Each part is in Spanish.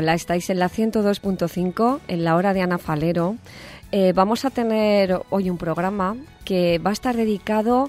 Hola, estáis en la 102.5, en la hora de Ana Falero. Vamos a tener hoy un programa que va a estar dedicado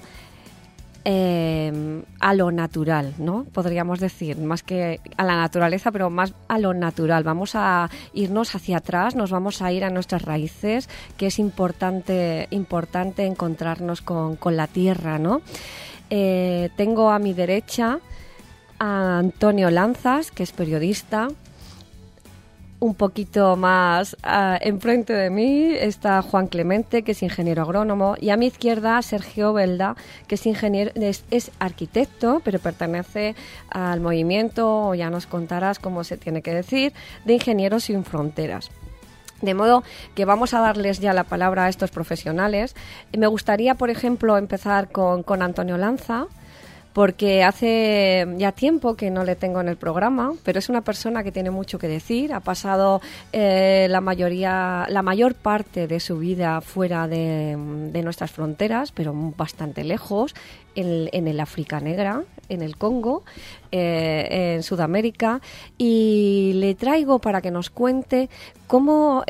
a lo natural, ¿no? Podríamos decir, más que a la naturaleza, pero más a lo natural. Vamos a irnos hacia atrás, nos vamos a ir a nuestras raíces, que es importante encontrarnos con la tierra, ¿no? Tengo a mi derecha a Antonio Lanzas, que es periodista. Un poquito más enfrente de mí está Juan Clemente, que es ingeniero agrónomo, y a mi izquierda Sergio Belda, que es ingeniero, es arquitecto, pero pertenece al movimiento, o ya nos contarás cómo se tiene que decir, de Ingenieros Sin Fronteras. De modo que vamos a darles ya la palabra a estos profesionales. Me gustaría, por ejemplo, empezar con Antonio Lanza, porque hace ya tiempo que no le tengo en el programa, pero es una persona que tiene mucho que decir. Ha pasado la mayor parte de su vida fuera de nuestras fronteras, pero bastante lejos, en el África Negra, en el Congo, en Sudamérica, y le traigo para que nos cuente cómo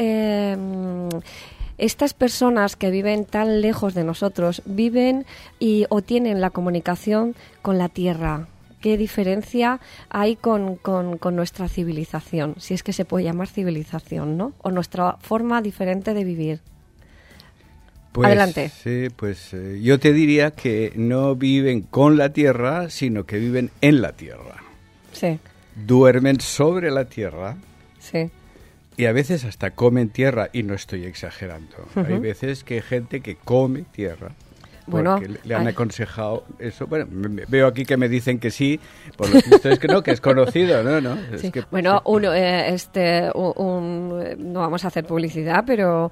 estas personas que viven tan lejos de nosotros viven o tienen la comunicación con la tierra. ¿Qué diferencia hay con nuestra civilización? Si es que se puede llamar civilización, ¿no? O nuestra forma diferente de vivir. Pues, adelante. Sí, pues yo te diría que no viven con la tierra, sino que viven en la tierra. Sí. Duermen sobre la tierra. Sí. Y a veces hasta comen tierra, y no estoy exagerando. Uh-huh. Hay veces que hay gente que come tierra, porque le han aconsejado eso. Bueno, veo aquí que me dicen que sí, por lo visto es que no, que es conocido, ¿no? Sí. Es que, bueno, no vamos a hacer publicidad, pero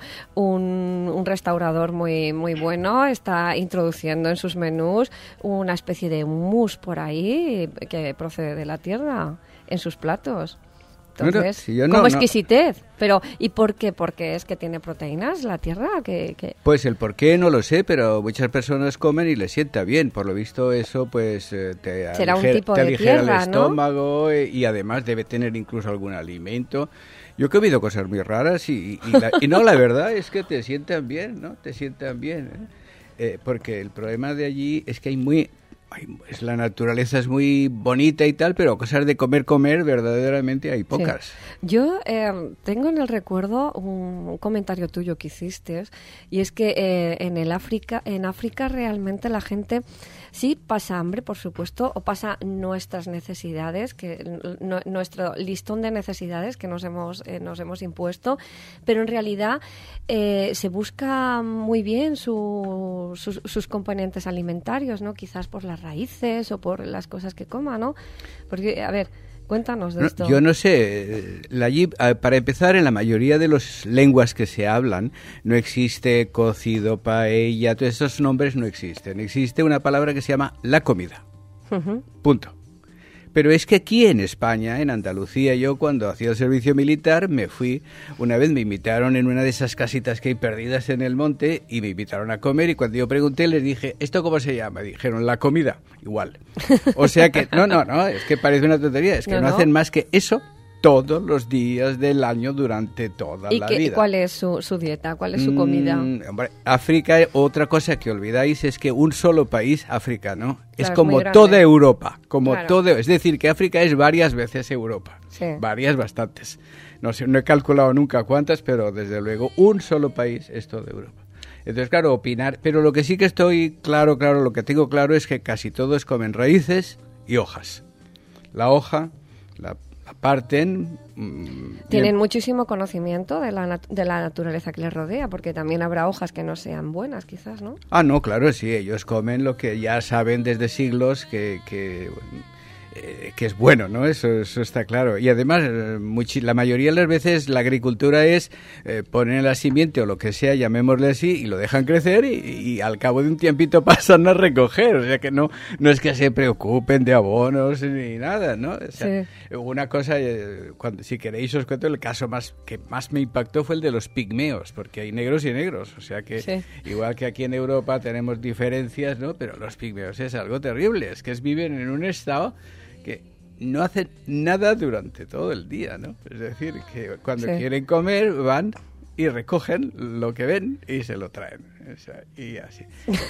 un restaurador muy muy bueno está introduciendo en sus menús una especie de mousse por ahí que procede de la tierra en sus platos. Entonces, como exquisitez. Pero, ¿y por qué? Porque es que tiene proteínas la tierra. Pues el por qué no lo sé, pero muchas personas comen y les sienta bien. Por lo visto eso pues te aligera el estómago, ¿no? Y además debe tener incluso algún alimento. Yo he comido cosas muy raras y no, la verdad es que te sientan bien, ¿no? Te sientan bien, porque el problema de allí es que la naturaleza es muy bonita y tal, pero cosas de comer, verdaderamente hay pocas. Sí. Yo tengo en el recuerdo un comentario tuyo que hiciste, y es que en África realmente la gente sí pasa hambre, por supuesto, o pasa nuestras necesidades, nuestro listón de necesidades que nos hemos impuesto, pero en realidad se busca muy bien sus componentes alimentarios, ¿no? Quizás por las raíces o por las cosas que coma, ¿no? Porque, a ver, cuéntanos de esto. Yo no sé, para empezar, en la mayoría de las lenguas que se hablan no existe cocido, paella, todos esos nombres no existen. Existe una palabra que se llama la comida. Uh-huh. Punto. Pero es que aquí en España, en Andalucía, yo cuando hacía el servicio militar una vez me invitaron en una de esas casitas que hay perdidas en el monte y me invitaron a comer, y cuando yo pregunté les dije, ¿esto cómo se llama? Dijeron, la comida, igual. O sea que, no, es que parece una tontería, es que no hacen más que eso todos los días del año durante toda la vida. ¿Y cuál es su dieta? ¿Cuál es su comida? Hombre, África, otra cosa que olvidáis es que un solo país, África, ¿no? Claro, es como toda Europa, es decir, que África es varias veces Europa, sí. Varias, bastantes. No sé, no he calculado nunca cuántas, pero desde luego un solo país es toda Europa. Entonces, claro, opinar, pero lo que sí que estoy lo que tengo claro es que casi todos comen raíces y hojas. La hoja, la parten. Tienen muchísimo conocimiento de la naturaleza que les rodea, porque también habrá hojas que no sean buenas, quizás, ¿no? No, claro, sí, ellos comen lo que ya saben desde siglos que es bueno, ¿no? Eso está claro. Y además, la mayoría de las veces la agricultura es poner la simiente o lo que sea, llamémosle así, y lo dejan crecer y al cabo de un tiempito pasan a recoger. O sea que no es que se preocupen de abonos ni nada, ¿no? O sea, sí. Una cosa, si queréis os cuento, el caso que más me impactó fue el de los pigmeos, porque hay negros y negros. O sea que sí. Igual que aquí en Europa tenemos diferencias, ¿no? Pero los pigmeos es algo terrible, es que viven en un estado que no hacen nada durante todo el día, ¿no? Es decir, que cuando quieren comer van y recogen lo que ven y se lo traen. O sea, y así.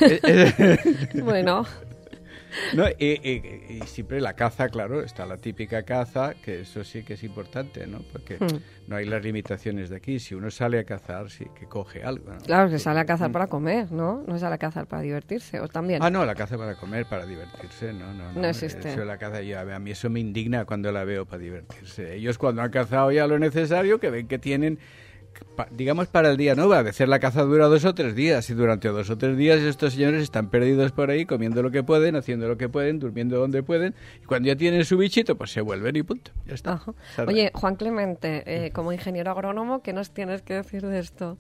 Bueno. No, y siempre la caza, claro, está la típica caza, que eso sí que es importante, ¿no? Porque no hay las limitaciones de aquí. Si uno sale a cazar, sí que coge algo, ¿no? Claro, que sale a cazar para comer, ¿no? No sale a cazar para divertirse, ¿o también? Ah, no, la caza para comer, para divertirse, no existe. Eso, la caza, a mí eso me indigna cuando la veo para divertirse. Ellos cuando han cazado ya lo necesario, que ven que tienen... digamos para el día, ¿no? A veces la caza dura 2 o 3 días y durante 2 o 3 días estos señores están perdidos por ahí comiendo lo que pueden, haciendo lo que pueden, durmiendo donde pueden y cuando ya tienen su bichito pues se vuelven y punto, ya está. Ajá. Oye, Juan Clemente, como ingeniero agrónomo, ¿qué nos tienes que decir de esto?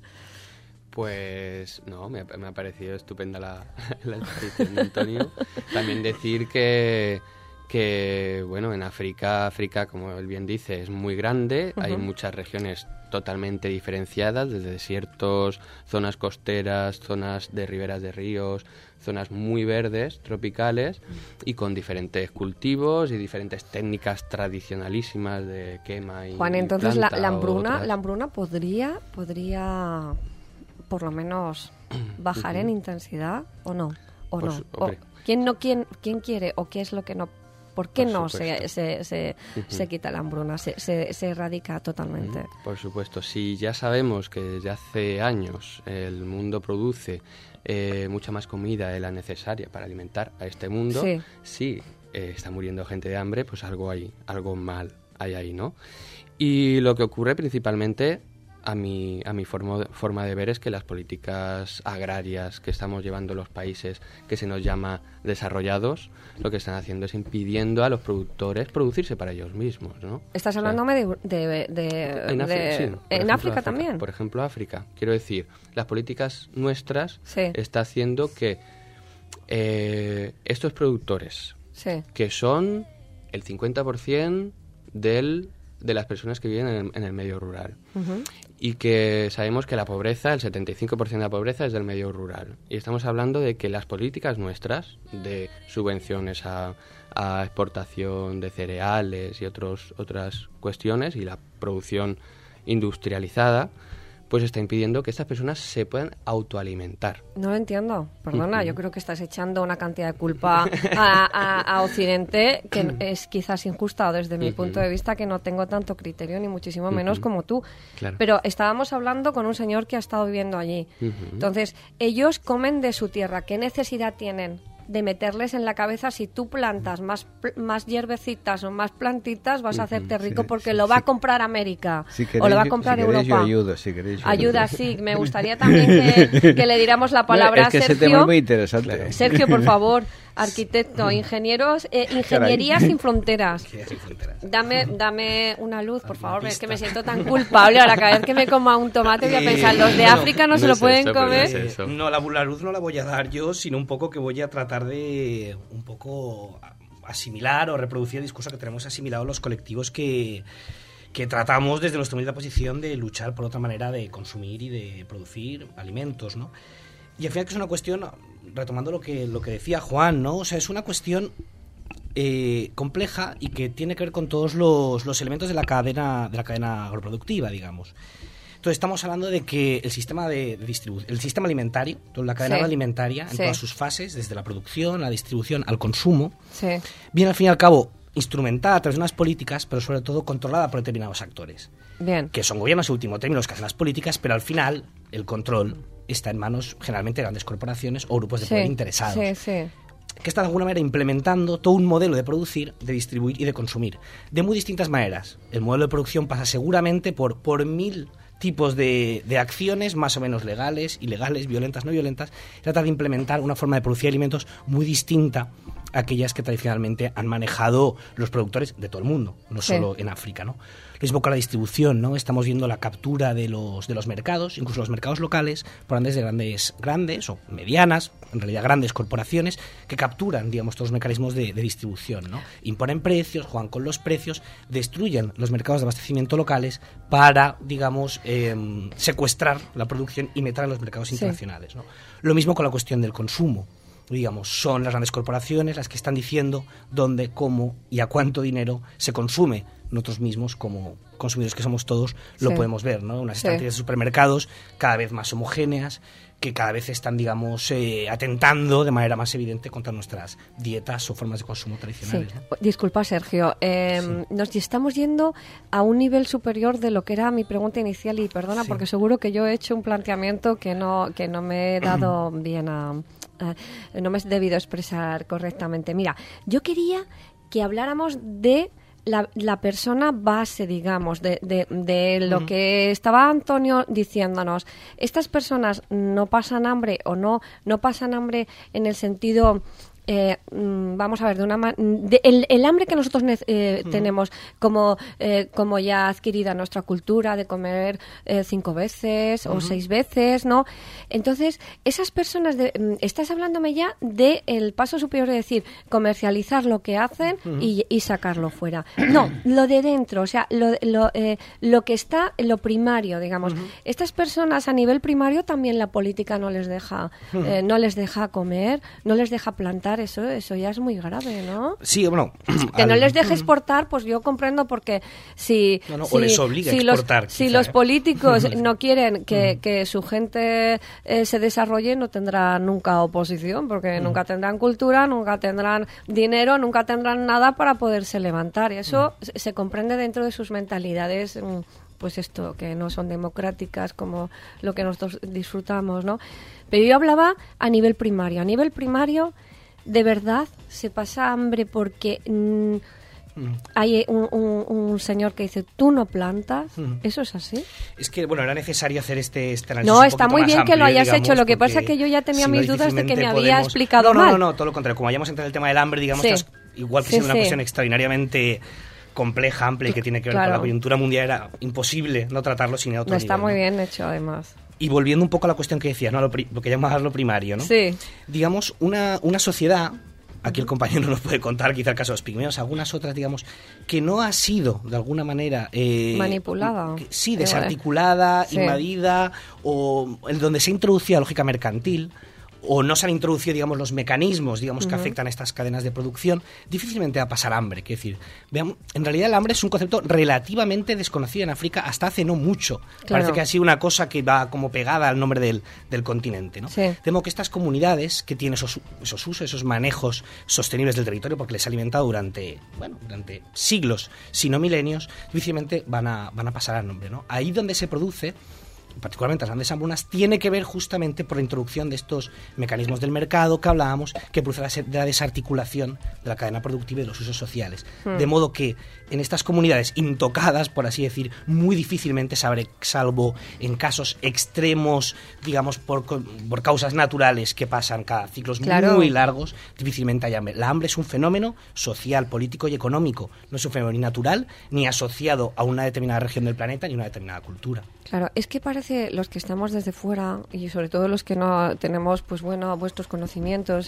Pues no, me ha parecido estupenda la exposición de Antonio. También decir que bueno, en África, como él bien dice, es muy grande, hay muchas regiones totalmente diferenciadas, desde desiertos, zonas costeras, zonas de riberas de ríos, zonas muy verdes, tropicales, y con diferentes cultivos y diferentes técnicas tradicionalísimas de quema y Juan, entonces planta, la hambruna podría por lo menos bajar en intensidad o no, ¿quién quiere o qué es lo que no? ¿Por qué no se quita la hambruna, se erradica totalmente? Por supuesto, si ya sabemos que desde hace años el mundo produce mucha más comida de la necesaria para alimentar a este mundo, si está muriendo gente de hambre, pues algo mal hay ahí, ¿no? Y lo que ocurre principalmente, a mi forma de ver, es que las políticas agrarias que estamos llevando los países que se nos llama desarrollados, lo que están haciendo es impidiendo a los productores producirse para ellos mismos, ¿no? ¿Estás hablándome en África también? Por ejemplo, África. Quiero decir, las políticas nuestras está haciendo que estos productores, que son el 50% de las personas que viven en el medio rural, y que sabemos que la pobreza, el 75% de la pobreza es del medio rural, y estamos hablando de que las políticas nuestras de subvenciones a exportación de cereales y otras cuestiones y la producción industrializada, pues está impidiendo que estas personas se puedan autoalimentar. No lo entiendo, perdona, yo creo que estás echando una cantidad de culpa a Occidente que es quizás injusta desde mi punto de vista, que no tengo tanto criterio ni muchísimo menos como tú. Claro. Pero estábamos hablando con un señor que ha estado viviendo allí. Entonces, ellos comen de su tierra. ¿Qué necesidad tienen de meterles en la cabeza si tú plantas más hierbecitas o más plantitas vas a hacerte rico porque lo va a comprar América o lo va a comprar Europa? Yo ayudo, si queréis. Ayuda, sí. Me gustaría también que le diéramos la palabra a Sergio. Ese tema es muy interesante. Sergio, por favor, arquitecto, ingenieros, ingeniería sin fronteras. Dame una luz, por favor, es que me siento tan culpable ahora cada vez que me coma un tomate voy a pensar, los de África no se lo pueden comer. No, la luz no la voy a dar yo, sino un poco que voy a tratar de un poco asimilar o reproducir el discurso que tenemos asimilado los colectivos que tratamos desde nuestra humilde posición de luchar por otra manera de consumir y de producir alimentos, ¿no? Y al final que es una cuestión, retomando lo que decía Juan, ¿no? O sea, es una cuestión compleja y que tiene que ver con todos los elementos de la cadena agroproductiva, digamos. Entonces estamos hablando de que el sistema el sistema alimentario, toda la cadena alimentaria, en todas sus fases, desde la producción, la distribución, al consumo, viene al fin y al cabo instrumentada a través de unas políticas, pero sobre todo controlada por determinados actores. Bien. Que son gobiernos en último término los que hacen las políticas, pero al final el control está en manos generalmente de grandes corporaciones o grupos de poder interesados. Que están de alguna manera implementando todo un modelo de producir, de distribuir y de consumir. De muy distintas maneras. El modelo de producción pasa seguramente por 1000 tipos de acciones más o menos legales, ilegales, violentas, no violentas. Trata de implementar una forma de producir alimentos muy distinta a aquellas que tradicionalmente han manejado los productores de todo el mundo, no solo en África, ¿no? Lo mismo con la distribución, ¿no? Estamos viendo la captura de los mercados, incluso los mercados locales, por andes de grandes o medianas, en realidad grandes corporaciones, que capturan, digamos, todos los mecanismos de distribución, ¿no? Imponen precios, juegan con los precios, destruyen los mercados de abastecimiento locales para, digamos, secuestrar la producción y meter en los mercados internacionales, ¿no? Lo mismo con la cuestión del consumo. digamos, son las grandes corporaciones las que están diciendo dónde, cómo y a cuánto dinero se consume. Nosotros mismos, como consumidores que somos todos, lo podemos ver, ¿no? Unas estanterías de supermercados cada vez más homogéneas, que cada vez están, digamos, atentando de manera más evidente contra nuestras dietas o formas de consumo tradicionales. Sí. ¿No? Disculpa, Sergio. Nos estamos yendo a un nivel superior de lo que era mi pregunta inicial y perdona porque seguro que yo he hecho un planteamiento que no me he dado bien no me he debido expresar correctamente. Mira, yo quería que habláramos de la persona base, digamos, de lo que estaba Antonio diciéndonos. Estas personas no pasan hambre o no pasan hambre en el sentido... vamos a ver, el hambre que nosotros tenemos como ya adquirida nuestra cultura de comer 5 veces o 6 veces, ¿no? Entonces, esas personas, estás hablándome ya del paso superior de decir, comercializar lo que hacen y sacarlo fuera. No, lo de dentro, o sea, lo que está en lo primario, digamos. Estas personas a nivel primario también la política no les deja comer, no les deja plantar. Eso ya es muy grave, ¿no? Sí, bueno... Que no les deje exportar, pues yo comprendo porque o les obliga a exportar. Si los políticos no quieren que su gente se desarrolle, no tendrán nunca oposición, porque nunca tendrán cultura, nunca tendrán dinero, nunca tendrán nada para poderse levantar. Y eso se comprende dentro de sus mentalidades... pues esto, que no son democráticas como lo que nosotros disfrutamos, ¿no? Pero yo hablaba a nivel primario. A nivel primario, de verdad, se pasa hambre porque hay un señor que dice, tú no plantas. ¿Eso es así? Es que, bueno, era necesario hacer este análisis. No, está muy bien que lo hayas hecho. Lo que pasa es que yo ya tenía mis dudas de que me había explicado mal. No, todo lo contrario. Como hayamos entrado en el tema del hambre, digamos, igual que siendo una cuestión extraordinariamente compleja, amplia y que tiene que ver con la coyuntura mundial, era imposible no tratarlo sin otro nivel. Está muy bien hecho, además. Y volviendo un poco a la cuestión que decías, ¿no? Lo que llamabas lo primario, ¿no? Sí. Digamos, una sociedad, aquí el compañero nos puede contar quizá el caso de los pigmeos, algunas otras, digamos, que no ha sido, de alguna manera... manipulada. Sí, desarticulada, invadida, o en donde se ha introducido la lógica mercantil, o no se han introducido, digamos, los mecanismos, digamos, que afectan a estas cadenas de producción, difícilmente va a pasar hambre. Quiero decir, veamos, en realidad el hambre es un concepto relativamente desconocido en África hasta hace no mucho. Claro. Parece que ha sido una cosa que va como pegada al nombre del continente, ¿no? Sí. Temo que estas comunidades que tienen esos usos, esos manejos sostenibles del territorio, porque les ha alimentado durante siglos, si no milenios, difícilmente van a pasar al hambre, ¿no? Ahí donde se produce, particularmente las grandes hambrunas, tiene que ver justamente por la introducción de estos mecanismos del mercado que hablábamos, que produce la desarticulación de la cadena productiva y de los usos sociales. De modo que en estas comunidades intocadas, por así decir, muy difícilmente se abre, salvo en casos extremos, digamos, por causas naturales que pasan cada ciclos muy largos, difícilmente hay hambre. La hambre es un fenómeno social, político y económico. No es un fenómeno ni natural, ni asociado a una determinada región del planeta, ni a una determinada cultura. Claro, es que parece, los que estamos desde fuera y sobre todo los que no tenemos, pues bueno, vuestros conocimientos,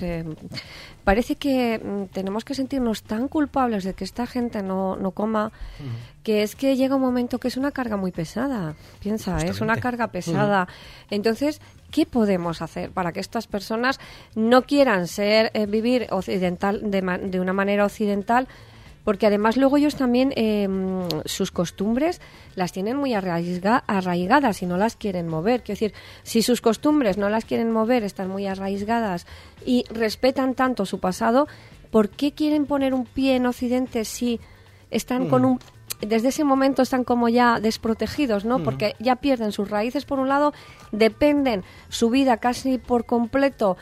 parece que tenemos que sentirnos tan culpables de que esta gente no coma, que es que llega un momento que es una carga muy pesada. Piensa, es una carga pesada. Entonces, ¿qué podemos hacer para que estas personas no quieran vivir occidental de una manera occidental? Porque además luego ellos también sus costumbres las tienen muy arraigadas y no las quieren mover. Quiero decir, si sus costumbres no las quieren mover, están muy arraigadas y respetan tanto su pasado, ¿por qué quieren poner un pie en Occidente si están desde ese momento están como ya desprotegidos, ¿no? Porque ya pierden sus raíces por un lado, dependen su vida casi por completo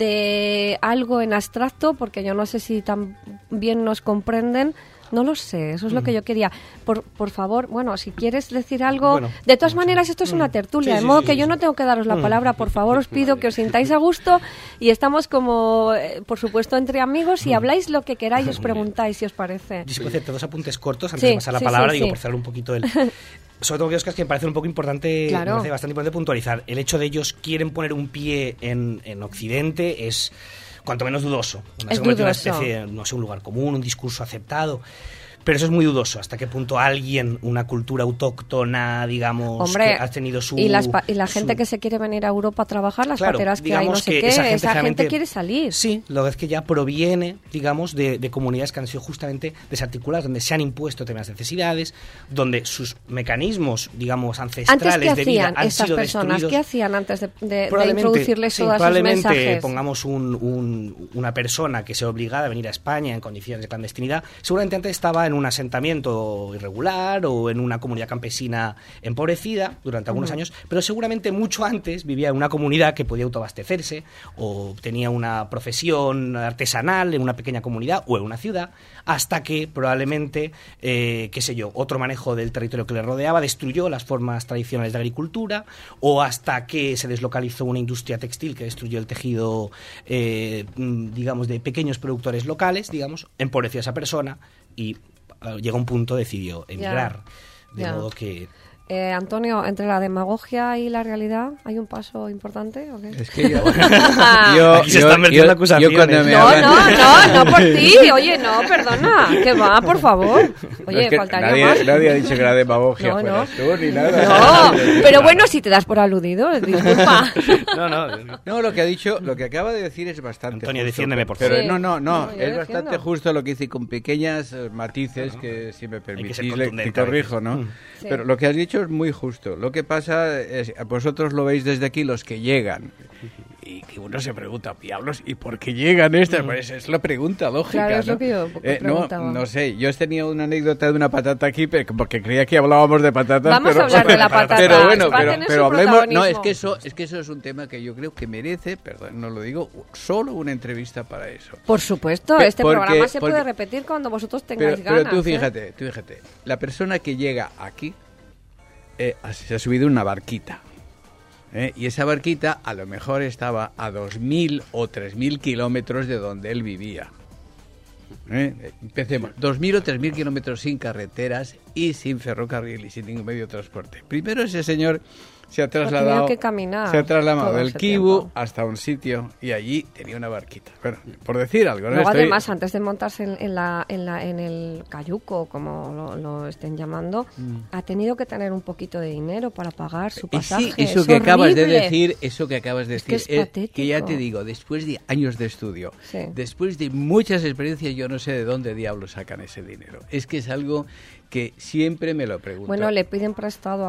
de algo en abstracto, porque yo no sé si tan bien nos comprenden, no lo sé, eso es lo que yo quería. Por favor, bueno, si quieres decir algo, de todas maneras esto es una tertulia, de modo que yo no tengo que daros la palabra, por favor os pido que os sintáis a gusto y estamos como, por supuesto, entre amigos y habláis lo que queráis y os preguntáis si os parece. Yo puedo hacerte 2 apuntes cortos antes de pasar la palabra, digo, por cerrar un poquito sobre todo que me parece un poco importante, me parece bastante importante puntualizar. El hecho de ellos quieren poner un pie en Occidente es cuanto menos dudoso. Es dudoso. Una especie, no sé, un lugar común, un discurso aceptado. Pero eso es muy dudoso. ¿Hasta qué punto alguien, una cultura autóctona, digamos, hombre, que ha tenido su... Y la gente que se quiere venir a Europa a trabajar, las pateras que hay, no sé qué, esa gente quiere salir. Sí, lo que es que ya proviene, digamos, de comunidades que han sido justamente desarticuladas, donde se han impuesto determinadas necesidades, donde sus mecanismos, digamos, ancestrales de vida han sido destruidos. ¿Qué hacían antes de introducirles todos esos mensajes? Probablemente, pongamos una persona que sea obligada a venir a España en condiciones de clandestinidad, seguramente antes estaba en un asentamiento irregular o en una comunidad campesina empobrecida durante algunos años, pero seguramente mucho antes vivía en una comunidad que podía autoabastecerse o tenía una profesión artesanal en una pequeña comunidad o en una ciudad, hasta que probablemente, otro manejo del territorio que le rodeaba destruyó las formas tradicionales de agricultura, o hasta que se deslocalizó una industria textil que destruyó el tejido, digamos, de pequeños productores locales, digamos, empobreció a esa persona y llega un punto decidió emigrar. De modo que... Antonio, entre la demagogia y la realidad, ¿hay un paso importante o qué? Es que yo... Aquí se están metiendo acusaciones. No por ti. Oye, no, perdona. Que va, por favor. Oye, es que faltaría más. Nadie ha dicho que la demagogia fueras tú, ni nada. No, pero bueno, si te das por aludido, disculpa. No, lo que acaba de decir es bastante Antonio, justo. defiéndeme, por favor. Pero no, es bastante justo lo que dice, con pequeñas matices que, si me permitís, le corrijo, ¿no? Sí. Pero lo que has dicho es muy justo. Lo que pasa es, vosotros lo veis desde aquí, los que llegan, y que uno se pregunta, diablos, ¿y por qué llegan estas? Pues es la pregunta lógica. Claro, es ¿no? lo que yo preguntaba. No sé, yo tenía una anécdota de una patata aquí, porque creía que hablábamos de patatas. Vamos a hablar de la patata. Pero bueno, pero hablemos. No, es que eso es un tema que yo creo que merece, perdón, no lo digo, solo una entrevista para eso. Por supuesto, programa se puede repetir cuando vosotros tengáis ganas. Pero tú fíjate, la persona que llega aquí se ha subido una barquita. Y esa barquita a lo mejor estaba a 2.000 o 3.000 kilómetros de donde él vivía. Empecemos. 2.000 o 3.000 kilómetros sin carreteras y sin ferrocarril y sin ningún medio de transporte. Primero ese señor se ha trasladado del Kivu hasta un sitio y allí tenía una barquita. Bueno, por decir algo. Luego, además, antes de montarse en el cayuco, como lo estén llamando, ha tenido que tener un poquito de dinero para pagar su pasaje. Sí, eso que acabas de decir, es patético. Que ya te digo, después de años de estudio, después de muchas experiencias, yo no sé de dónde diablos sacan ese dinero. Es que es algo que siempre me lo pregunto. Bueno, le piden prestado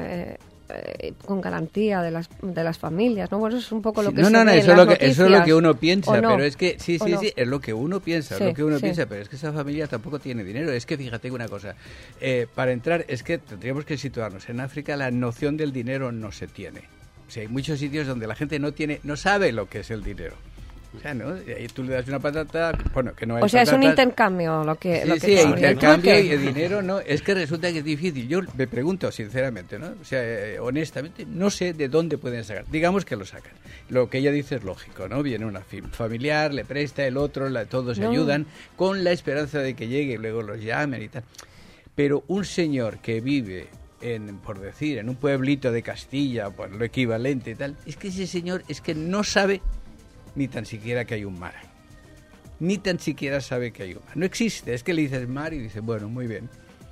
con garantía de las familias, ¿no? Bueno, eso es un poco lo que eso es lo que uno piensa, no? Pero es que sí, es lo que uno piensa, piensa, pero es que esa familia tampoco tiene dinero. Es que fíjate una cosa, para entrar es que tendríamos que situarnos. En África la noción del dinero no se tiene. O sea, hay muchos sitios donde la gente no sabe lo que es el dinero. O sea, ¿no? Y tú le das una patata, bueno, que no hay O sea, patatas. Es un intercambio lo que intercambio y el dinero, ¿no? Es que resulta que es difícil. Yo me pregunto, sinceramente, ¿no? O sea, honestamente, no sé de dónde pueden sacar. Digamos que lo sacan. Lo que ella dice es lógico, ¿no? Viene una familiar, le presta, el otro, todos se ayudan, con la esperanza de que llegue y luego los llamen y tal. Pero un señor que vive por decir, en un pueblito de Castilla, por lo equivalente y tal, es que ese señor es que no sabe ni tan siquiera que hay un mar. Ni tan siquiera sabe que hay un mar. No existe. Es que le dices mar y dice, bueno, muy bien.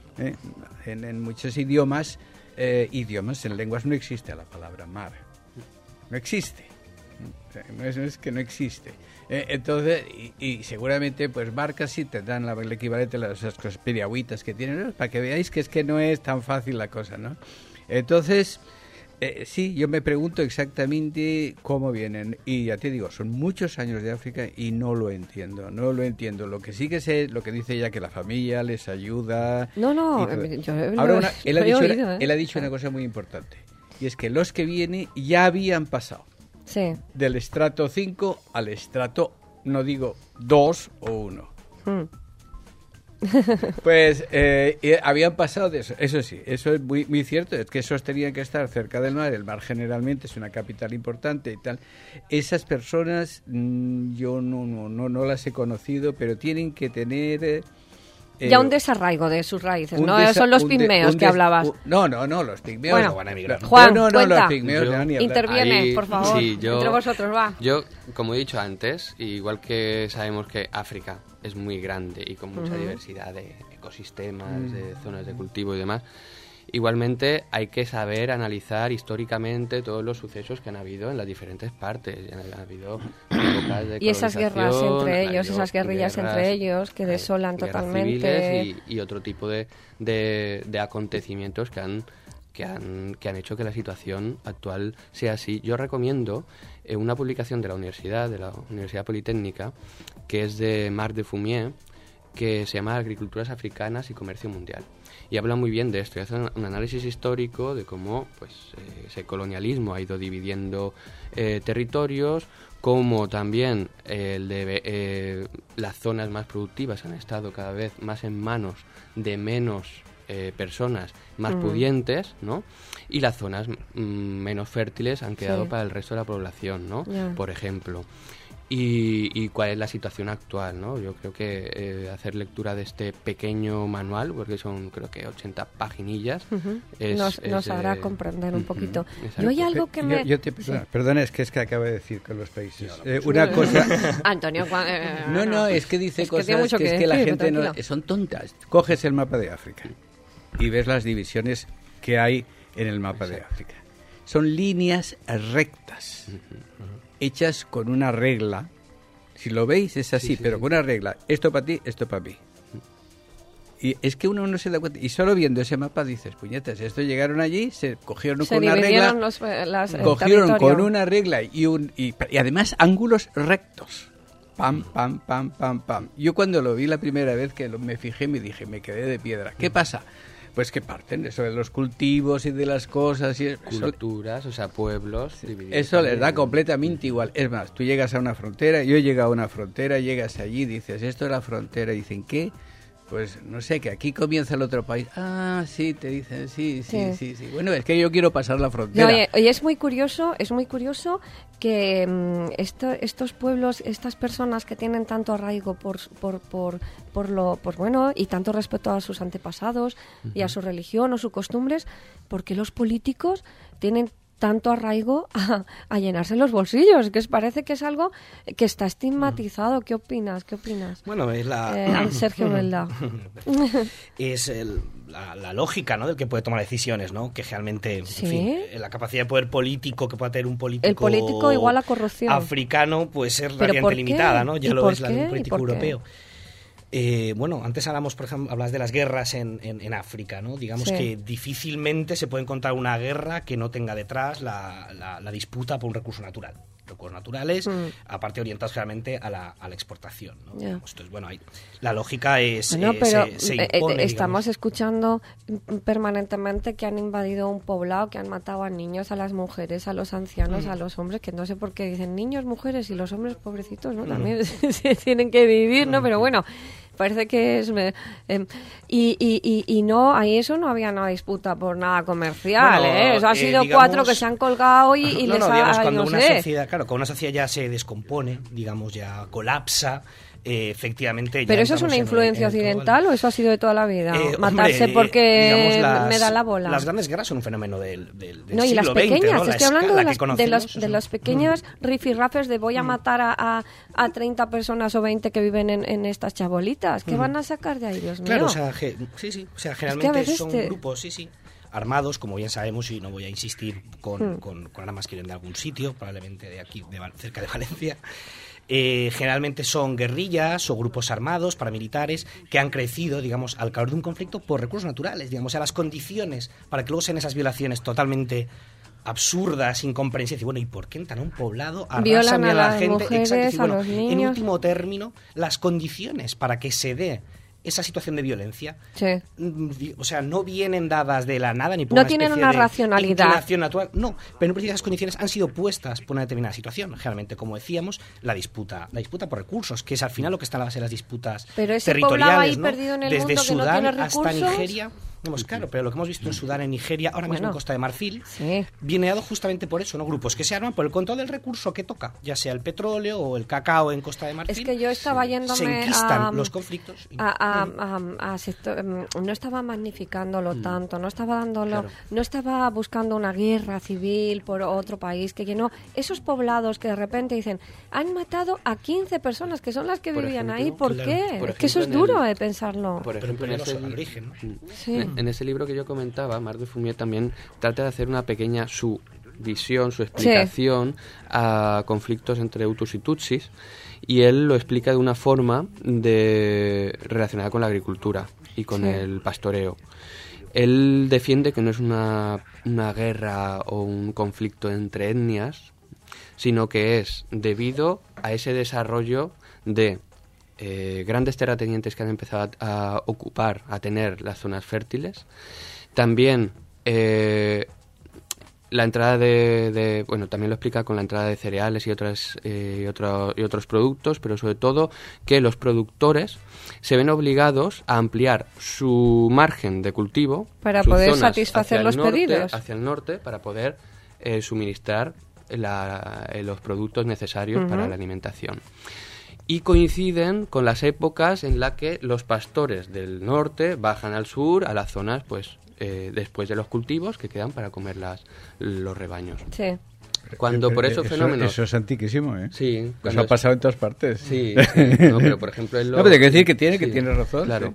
En muchos idiomas, en lenguas no existe la palabra mar. No existe. No es que no existe. Entonces, y seguramente, pues barcas sí tendrán el equivalente a esas cosas piragüitas que tienen, ¿no? Para que veáis que es que no es tan fácil la cosa, ¿no? Entonces... sí, yo me pregunto exactamente cómo vienen y ya te digo, son muchos años de África y no lo entiendo. Lo que sí que sé, lo que dice ella, que la familia les ayuda. Él ha dicho una cosa muy importante y es que los que vienen ya habían pasado del estrato 5 al estrato, no digo 2 o 1. Pues habían pasado de eso sí, eso es muy, muy cierto, es que esos tenían que estar cerca del mar, el mar generalmente es una capital importante y tal. Esas personas yo no las he conocido, pero tienen que tener ya un desarraigo de sus raíces, ¿no? Son los pigmeos que hablabas. No, los pigmeos bueno, no van a emigrar. Juan, no, cuenta. Los pigmeos no van a ni hablar. Interviene, ahí, por favor, sí, entre vosotros, va. Yo, como he dicho antes, igual que sabemos que África es muy grande y con mucha diversidad de ecosistemas, de zonas de cultivo y demás, igualmente hay que saber analizar históricamente todos los sucesos que han habido en las diferentes partes. Han habido épocas de y esas guerras entre ellos, esas guerrillas entre ellos que desolan totalmente. Y otro tipo de acontecimientos que han hecho que la situación actual sea así. Yo recomiendo una publicación de la Universidad Politécnica, que es de Marc de Fumier, que se llama Agriculturas africanas y comercio mundial. Y habla muy bien de esto, y hace un análisis histórico de cómo ese colonialismo ha ido dividiendo territorios, cómo también las zonas más productivas han estado cada vez más en manos de menos personas más pudientes, ¿no? Y las zonas menos fértiles han quedado para el resto de la población, ¿no? Por ejemplo. Y cuál es la situación actual, ¿no? Yo creo que hacer lectura de este pequeño manual, porque son creo que 80 paginillas, nos hará comprender un poquito. Exacto. Yo hay algo que Perdona, es que acabo de decir con los países. Una cosa... Antonio... No, es que dice cosas que es que la gente son tontas. Coges el mapa de África y ves las divisiones que hay en el mapa de África. Son líneas rectas. Hechas con una regla. Si lo veis es así, pero con una regla. Esto para ti, esto para mí. Y es que uno no se da cuenta. Y solo viendo ese mapa dices, puñetas, estos llegaron allí, se cogieron con una regla. Cogieron con una regla y además ángulos rectos. Pam, pam, pam, pam, pam. Yo cuando lo vi la primera vez que me fijé, me quedé de piedra. ¿Qué pasa? Pues que parten eso de los cultivos y de las cosas y culturas, o sea, pueblos divididos. Eso les da completamente igual. Es más, tú llegas a una frontera, yo he llegado a una frontera, llegas allí, dices, esto es la frontera, dicen, ¿qué? Pues no sé, que aquí comienza el otro país. Ah, sí, te dicen, sí. Bueno, es que yo quiero pasar la frontera. No, oye, es muy curioso que estos pueblos, estas personas que tienen tanto arraigo por lo bueno y tanto respeto a sus antepasados y a su religión o sus costumbres, porque los políticos tienen tanto arraigo a llenarse los bolsillos, que parece que es algo que está estigmatizado. ¿Qué opinas? Bueno, es Sergio Belda. Es la lógica, ¿no?, del que puede tomar decisiones, ¿no? Que realmente, en fin, la capacidad de poder político que pueda tener un político... El político igual a corrupción. Africano puede ser relativamente limitada, ¿no? Ya lo es la del político europeo. Bueno, antes hablamos, por ejemplo, hablas de las guerras en África, ¿no? Digamos que difícilmente se puede encontrar una guerra que no tenga detrás la disputa por un recurso natural. Recursos naturales, aparte orientados claramente a la exportación, ¿no? Entonces, bueno, la lógica es pero se impone, estamos escuchando permanentemente que han invadido un poblado, que han matado a niños, a las mujeres, a los ancianos, a los hombres, que no sé por qué dicen niños, mujeres y los hombres pobrecitos, ¿no? También se tienen que vivir, ¿no? Pero bueno, parece que es... y no, ahí eso no había una disputa por nada comercial, ¿eh? Eso ha sido digamos, 4 que se han colgado y les ha... Cuando una sociedad, claro, cuando una sociedad ya se descompone, digamos, ya colapsa, efectivamente... ¿Pero eso es una influencia occidental o eso ha sido de toda la vida? Matarse porque digamos, me da la bola. Las grandes guerras son un fenómeno del no, y siglo las pequeñas, XX, ¿no? Estoy hablando de las pequeñas rifirrafes de voy a matar a 30 personas o 20 que viven en estas chabolitas. ¿Qué van a sacar de ahí, Dios mío? Claro, o sea, generalmente son grupos, armados, como bien sabemos, y no voy a insistir con armas que vienen de algún sitio, probablemente de aquí, cerca de Valencia. Generalmente son guerrillas o grupos armados, paramilitares, que han crecido, digamos, al calor de un conflicto por recursos naturales, digamos, a las condiciones para que luego sean esas violaciones totalmente absurdas, incomprensivas. Y bueno, ¿y por qué entran a un poblado, arrasan a la gente? Mujeres, exacto, a los niños. En último término, las condiciones para que se dé esa situación de violencia, o sea, no vienen dadas de la nada ni por no una tienen especie una de racionalidad natural, no, pero en esas condiciones han sido puestas por una determinada situación, generalmente, como decíamos, la disputa por recursos, que es al final lo que está en la base de las disputas pero ese territoriales, ahí ¿no? perdido en el Desde mundo Sudán que no tiene hasta Nigeria. Claro, pero lo que hemos visto en Sudán, en Nigeria, ahora mismo en Costa de Marfil, viene dado justamente por eso, ¿no? Grupos que se arman por el control del recurso que toca, ya sea el petróleo o el cacao en Costa de Marfil. Es que yo estaba yéndome se enquistan los conflictos. No estaba magnificándolo tanto, no estaba dándolo, no estaba buscando una guerra civil por otro país, que llenó esos poblados que de repente dicen, han matado a 15 personas que son las que vivían ahí, ¿por qué? Es que eso es duro pensarlo. Por ejemplo, en ese libro que yo comentaba, Marc Dufumier también trata de hacer una pequeña su explicación a conflictos entre Hutus y Tutsis, y él lo explica de una forma relacionada con la agricultura y con el pastoreo. Él defiende que no es una guerra o un conflicto entre etnias, sino que es debido a ese desarrollo de grandes terratenientes que han empezado a ocupar, a tener las zonas fértiles. También la entrada también lo explica con la entrada de cereales y otros productos, pero sobre todo que los productores se ven obligados a ampliar su margen de cultivo para poder satisfacer los pedidos hacia el norte, para poder suministrar los productos necesarios para la alimentación. Y coinciden con las épocas en las que los pastores del norte bajan al sur, a las zonas, después de los cultivos que quedan para comer los rebaños. Sí. Por esos fenómenos... Eso es antiquísimo, ¿eh? Sí. Eso ha pasado en todas partes. Sí. No, pero por ejemplo... pero hay que decir que tiene razón. Claro.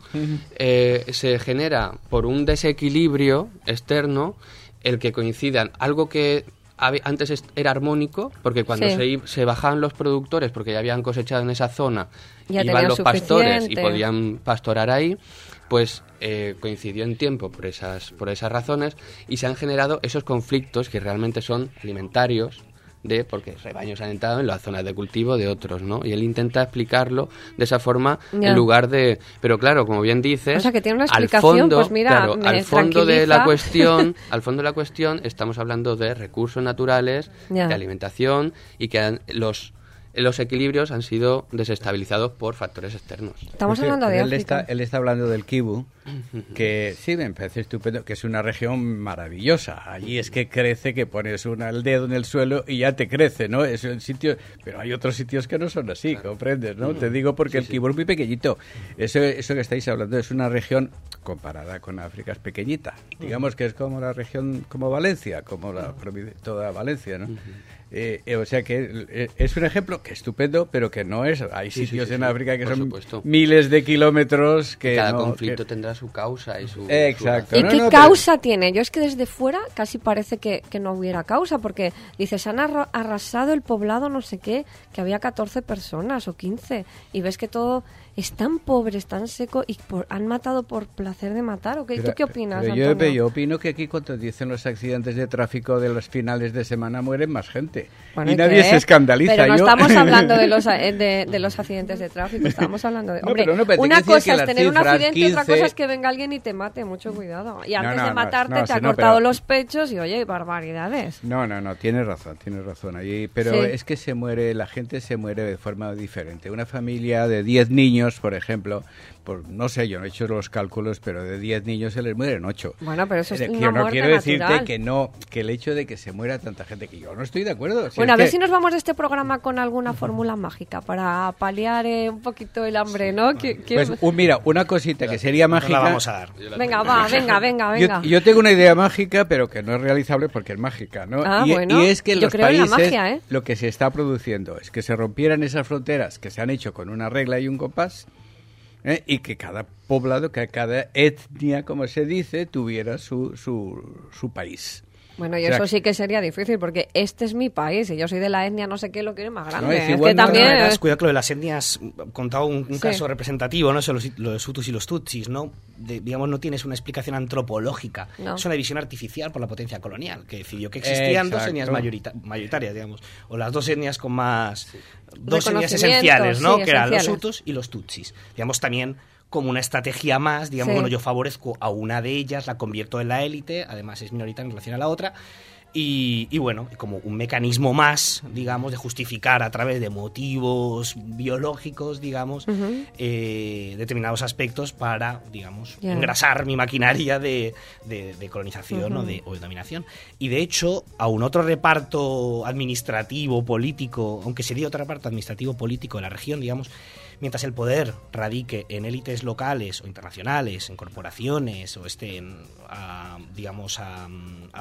Se genera por un desequilibrio externo el que coincidan algo que antes era armónico, porque cuando se bajaban los productores, porque ya habían cosechado en esa zona, iban los pastores y podían pastorar ahí, pues coincidió en tiempo por esas razones, y se han generado esos conflictos que realmente son alimentarios, porque rebaños han entrado en las zonas de cultivo de otros, ¿no? Y él intenta explicarlo de esa forma en lugar de... Pero claro, como bien dices... O sea, que tiene una explicación, al fondo de la cuestión estamos hablando de recursos naturales, de alimentación, y que los equilibrios han sido desestabilizados por factores externos. Estamos hablando de África. Él está hablando del Kivu, que sí, me parece estupendo, que es una región maravillosa. Allí es que crece, que pones el dedo en el suelo y ya te crece, ¿no? Es el sitio, pero hay otros sitios que no son así, ¿comprendes? ¿No? Te digo porque el Kivu es muy pequeñito. Eso que estáis hablando es una región, comparada con África, es pequeñita. Digamos que es como la región, como Valencia, como toda Valencia, ¿no? O sea que es un ejemplo que estupendo, pero que no es. Hay sitios en África que son miles de kilómetros que cada conflicto tendrá su causa y su... Exacto. ¿Y qué causa tiene? Yo es que desde fuera casi parece que no hubiera causa, porque dices, han arrasado el poblado no sé qué, que había 14 personas o 15, y ves que todo es tan pobre, es tan seco, y han matado por placer de matar. ¿O qué? ¿Tú qué opinas, Antonio? Yo opino que aquí, cuando dicen los accidentes de tráfico de los finales de semana, mueren más gente. Bueno, y nadie se escandaliza. Pero no estamos hablando de los accidentes de tráfico, estamos hablando de... Hombre, una cosa es tener un accidente y otra cosa es que venga alguien y te mate. Mucho cuidado. Y antes de matarte te ha cortado los pechos y, oye, barbaridades. No, tienes razón. Allí, pero es que la gente se muere de forma diferente. Una familia de 10 niños, por ejemplo, no sé, yo no he hecho los cálculos, pero de 10 niños se les mueren 8. Bueno, pero eso es una yo no muerte quiero decirte natural. que el hecho de que se muera tanta gente, que yo no estoy de acuerdo. Bueno, a ver si nos vamos de este programa con alguna fórmula mágica para paliar un poquito el hambre, ¿no? Pues mira, una cosita que sería mágica... La vamos a dar. Venga. Yo tengo una idea mágica, pero que no es realizable porque es mágica, ¿no? Bueno, y es que en los creo países en la magia, lo que se está produciendo es que se rompieran esas fronteras que se han hecho con una regla y un compás, y que cada poblado, que cada etnia, como se dice, tuviera su país. Bueno, y eso sí que sería difícil, porque este es mi país y yo soy de la etnia no sé qué, lo quiero más grande. Cuidado que lo de las etnias, contado un caso representativo, no son los Hutus y los Tutsis, ¿no? Digamos, no tienes una explicación antropológica. No. Es una división artificial por la potencia colonial, que decidió que existían dos etnias mayoritarias, digamos, o las dos etnias con más... Dos etnias esenciales, ¿no? Que eran los Hutus y los Tutsis. Digamos, también como una estrategia más, digamos, bueno, yo favorezco a una de ellas, la convierto en la élite, además es minoritaria en relación a la otra, Y bueno, como un mecanismo más, digamos, de justificar a través de motivos biológicos, digamos, determinados aspectos para, digamos, engrasar mi maquinaria de colonización o de dominación. Y de hecho, aun otro reparto administrativo, político, aunque sería otro reparto administrativo, político de la región, digamos, mientras el poder radique en élites locales o internacionales, en corporaciones, o estén, digamos, a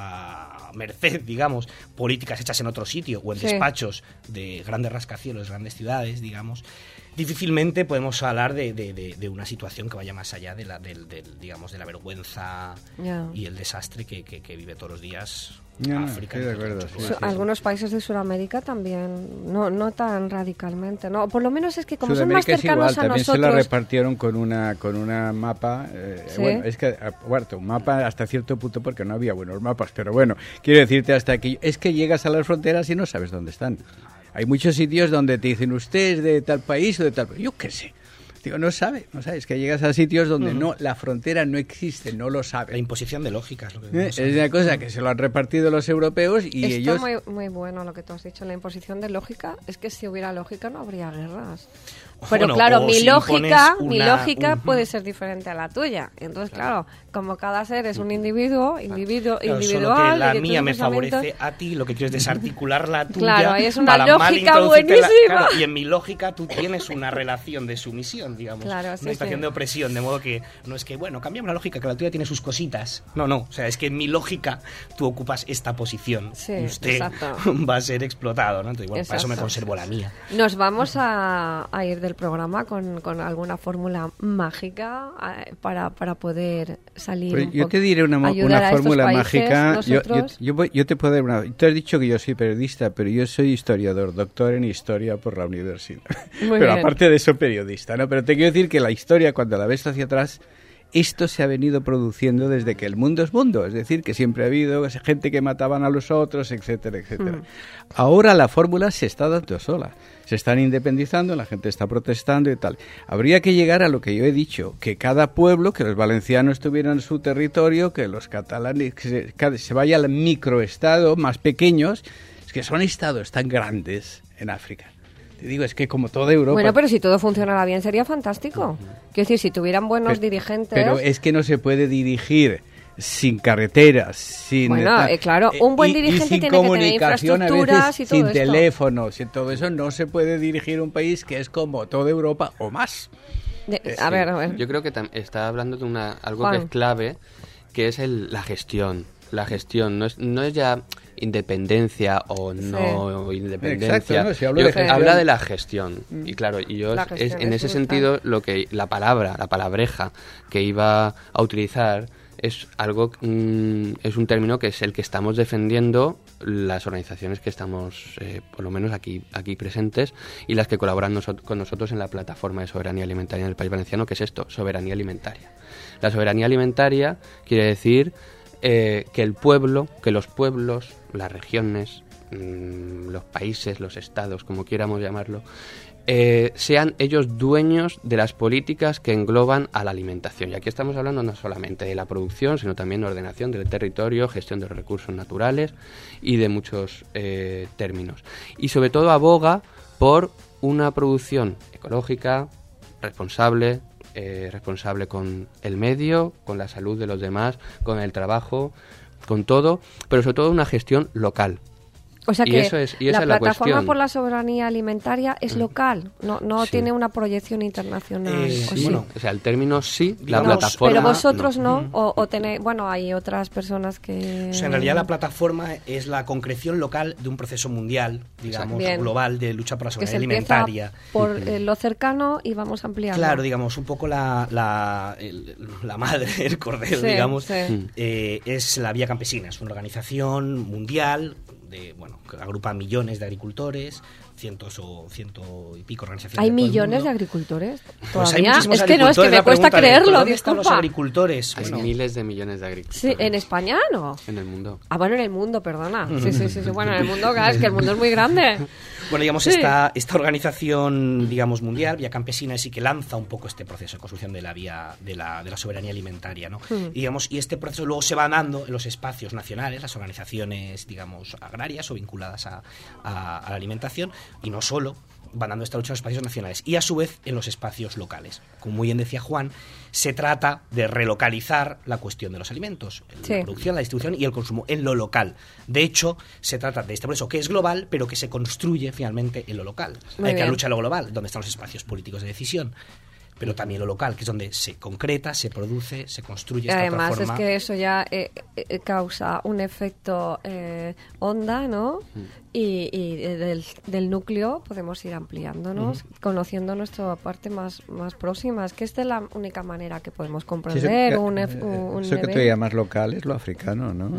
merced, digamos, políticas hechas en otro sitio, o en despachos de grandes rascacielos, grandes ciudades, digamos, difícilmente podemos hablar de una situación que vaya más allá digamos, de la vergüenza y el desastre que vive todos los días África. De acuerdo, algunos países de Sudamérica también, no tan radicalmente, no, por lo menos es que como son más cercanos igual, a nosotros. También se la repartieron con una mapa, bueno, es que un mapa hasta cierto punto porque no había buenos mapas, pero bueno, quiero decirte hasta aquí, es que llegas a las fronteras y no sabes dónde están. Hay muchos sitios donde te dicen usted es de tal país o de tal país, yo qué sé. Digo, no sabes, es que llegas a sitios donde la frontera no existe, no lo sabe. La imposición de lógica es lo que es una cosa que se lo han repartido los europeos y ellos... Está muy bueno lo que tú has dicho, la imposición de lógica. Es que si hubiera lógica no habría guerras. Pero claro, mi lógica puede ser diferente a la tuya. Entonces, claro, como cada ser es un individual, solo que la mía me favorece a ti, lo que quieres es desarticular la tuya. Claro, es una lógica buenísima. Y en mi lógica tú tienes una relación de sumisión, digamos, una situación de opresión, de modo que no es que, bueno, cambiamos la lógica, que la tuya tiene sus cositas. No, o sea, es que en mi lógica tú ocupas esta posición y usted va a ser explotado, ¿no? Entonces, bueno, para eso me conservo la mía. Nos vamos a ir del programa con alguna fórmula mágica para poder salir. Pues yo te diré una fórmula mágica. Yo te puedo dar una. Te has dicho que yo soy periodista, pero yo soy historiador, doctor en historia por la universidad. Pero aparte de eso, periodista, ¿no? Pero te quiero decir que la historia, cuando la ves hacia atrás, esto se ha venido produciendo desde que el mundo es mundo, es decir, que siempre ha habido gente que mataban a los otros, etcétera, etcétera. Ahora la fórmula se está dando sola, se están independizando, la gente está protestando y tal. Habría que llegar a lo que yo he dicho, que cada pueblo, que los valencianos tuvieran su territorio, que los catalanes, que se vaya al microestado más pequeños, es que son estados tan grandes en África. Te digo, es que como toda Europa... Bueno, pero si todo funcionara bien sería fantástico. Quiero decir, si tuvieran buenos dirigentes... Pero es que no se puede dirigir sin carreteras, sin... Bueno, claro, un buen dirigente tiene que tener infraestructuras y todo sin esto. Teléfonos, sin todo eso, no se puede dirigir un país que es como toda Europa o más. A ver. Yo creo que está hablando de algo Juan, que es clave, que es la gestión. La gestión no es ya independencia o no independencia. Exacto, ¿no? Si habla de la gestión. Y claro, yo en ese sentido lo que la palabreja que iba a utilizar es es un término que es el que estamos defendiendo las organizaciones que estamos, por lo menos aquí presentes, y las que colaboran con nosotros en la plataforma de soberanía alimentaria en el País Valenciano, que es esto, soberanía alimentaria. La soberanía alimentaria quiere decir que los pueblos, las regiones, los países, los estados, como quieramos llamarlo, sean ellos dueños de las políticas que engloban a la alimentación. Y aquí estamos hablando no solamente de la producción, sino también de ordenación del territorio, gestión de los recursos naturales y de muchos términos. Y sobre todo aboga por una producción ecológica, responsable con el medio, con la salud de los demás, con el trabajo, con todo, pero sobre todo una gestión local. O sea que la plataforma por la soberanía alimentaria es local, no tiene una proyección internacional. O sea, el término sí, la plataforma... Pero vosotros no, o tenéis... Bueno, hay otras personas que... O sea, en realidad la plataforma es la concreción local de un proceso mundial, digamos, global, de lucha por la soberanía alimentaria. Por lo cercano y vamos ampliando. Claro, digamos, un poco la madre, el cordel, digamos, es la Vía Campesina, es una organización mundial que agrupa millones de agricultores ciento y pico organizaciones. ¿Hay millones de agricultores? Pues hay muchísimos es que no, es que me cuesta creerlo. ¿Dónde están los agricultores? Hay miles de millones de agricultores. Sí, ¿en España no? En el mundo. Ah, bueno, en el mundo, perdona. Sí. Bueno, en el mundo, claro, es que el mundo es muy grande. Bueno, digamos, esta organización, digamos, mundial, Vía Campesina, sí que lanza un poco este proceso de construcción de la vía de la soberanía alimentaria, ¿no? Y este proceso luego se va dando en los espacios nacionales, las organizaciones, digamos, agrarias o vinculadas a la alimentación, y no solo, van dando esta lucha en los espacios nacionales y a su vez en los espacios locales. Como muy bien decía Juan, se trata de relocalizar la cuestión de los alimentos, la producción, la distribución y el consumo en lo local. De hecho, se trata de este proceso que es global, pero que se construye finalmente en lo local. Hay que luchar en lo global, donde están los espacios políticos de decisión, pero también lo local, que es donde se concreta, se produce, se construye esta Además, plataforma. es que eso ya causa un efecto onda, ¿no? Y del núcleo podemos ir ampliándonos, conociendo nuestra parte más próxima. Es que esta es la única manera que podemos comprender eso que tú llamas local es lo africano, ¿no?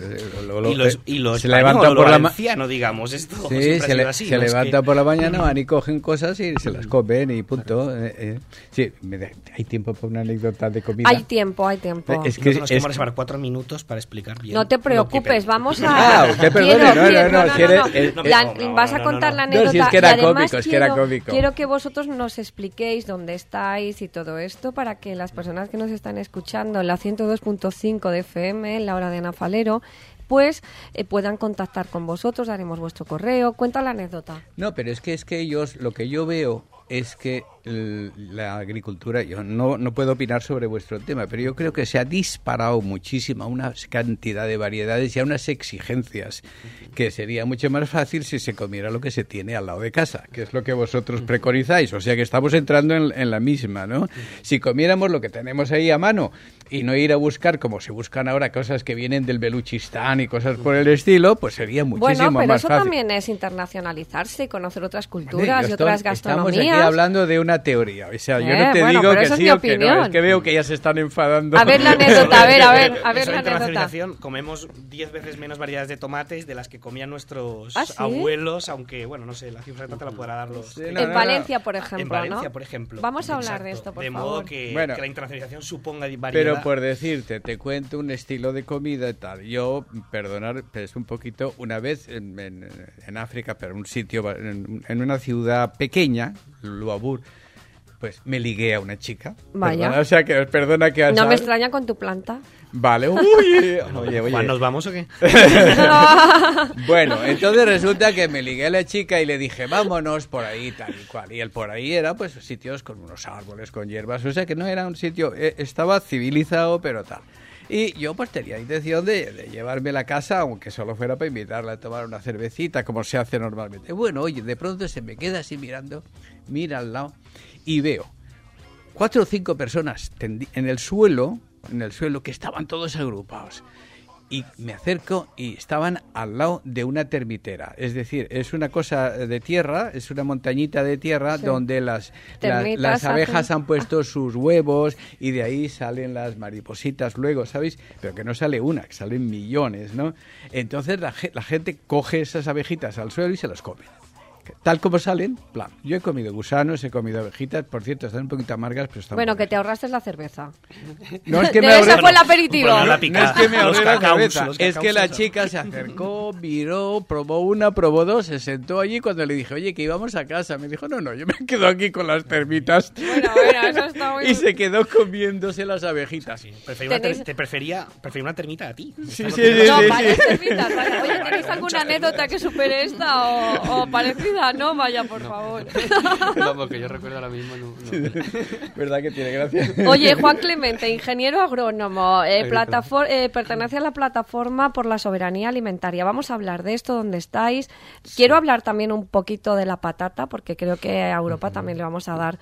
Y los se levanta por la valenciano, digamos, esto sí, se levanta por la mañana, van y cogen cosas y se las comen y punto. Sí, hay tiempo para una anécdota de comida. Hay tiempo. Es que nos queremos reservar 4 minutos para explicar bien. No te preocupes, vamos a... usted perdone, vas a contar la anécdota. No, si es que era cómico, Quiero que vosotros nos expliquéis dónde estáis y todo esto para que las personas que nos están escuchando en la 102.5 de FM, en la hora de Ana Falero, pues puedan contactar con vosotros, daremos vuestro correo. Cuenta la anécdota. No, pero es que ellos, lo que yo veo es que la agricultura, yo no puedo opinar sobre vuestro tema, pero yo creo que se ha disparado muchísimo a una cantidad de variedades y a unas exigencias que sería mucho más fácil si se comiera lo que se tiene al lado de casa, que es lo que vosotros preconizáis, o sea que estamos entrando en la misma, ¿no? Si comiéramos lo que tenemos ahí a mano y no ir a buscar, como se buscan ahora, cosas que vienen del Beluchistán y cosas por el estilo, pues sería muchísimo más fácil. Bueno, pero eso también es internacionalizarse y conocer otras culturas y otras gastronomías. Estamos aquí hablando de una teoría, o sea, yo no te digo que sí o que no, es que veo que ya se están enfadando. A ver la anécdota, a ver la anécdota. Comemos 10 veces menos variedades de tomates de las que comían nuestros abuelos, aunque, bueno, no sé, la cifra exacta te la podrá dar los... En Valencia, por ejemplo, En Valencia, por ejemplo. Vamos a hablar de esto, por favor. De modo que la internacionalización suponga variedad. Pero por decirte, te cuento un estilo de comida y tal. Yo, perdonar, pero es un poquito, una vez en África, pero en un sitio, en una ciudad pequeña, Luabur, pues me ligué a una chica. Vaya. Perdona, o sea, que perdona que... No me extraña con tu planta. Vale. Oye. Juan, ¿nos vamos o qué? Bueno, entonces resulta que me ligué a la chica y le dije, vámonos por ahí, tal y cual. Y el por ahí era, pues, sitios con unos árboles, con hierbas. O sea, que no era un sitio... estaba civilizado, pero tal. Y yo pues tenía intención de llevarme a la casa, aunque solo fuera para invitarla a tomar una cervecita, como se hace normalmente. Bueno, oye, de pronto se me queda así mirando, mira al lado y veo 4 o 5 personas en el suelo, que estaban todos agrupados. Y me acerco y estaban al lado de una termitera. Es decir, es una cosa de tierra, es una montañita de tierra donde las abejas han puesto sus huevos y de ahí salen las maripositas luego, ¿sabéis? Pero que no sale una, que salen millones, ¿no? Entonces la gente coge esas abejitas al suelo y se las come. Tal como salen, plan. Yo he comido gusanos, he comido abejitas, por cierto, están un poquito amargas, pero están bueno, buenas. Que te ahorraste la cerveza. No es que me ahorré... Ese fue el aperitivo. No es que me ahorré la cerveza, es que la chica se acercó, miró, probó una, probó dos, se sentó allí cuando le dije, oye, que íbamos a casa. Me dijo, no, yo me quedo aquí con las termitas. Bueno, eso está muy... Y se quedó comiéndose las abejitas. Sí, prefería una termita a ti. Sí. Termitas. Oye, ¿tenéis alguna anécdota que supere esta o parecida? No, vaya, por favor. Vamos, que yo recuerdo ahora mismo. No. ¿Verdad que tiene gracia? Oye, Juan Clemente, ingeniero agrónomo, pertenece a la Plataforma por la Soberanía Alimentaria. Vamos a hablar de esto, dónde estáis. Quiero hablar también un poquito de la patata, porque creo que a Europa también le vamos a dar...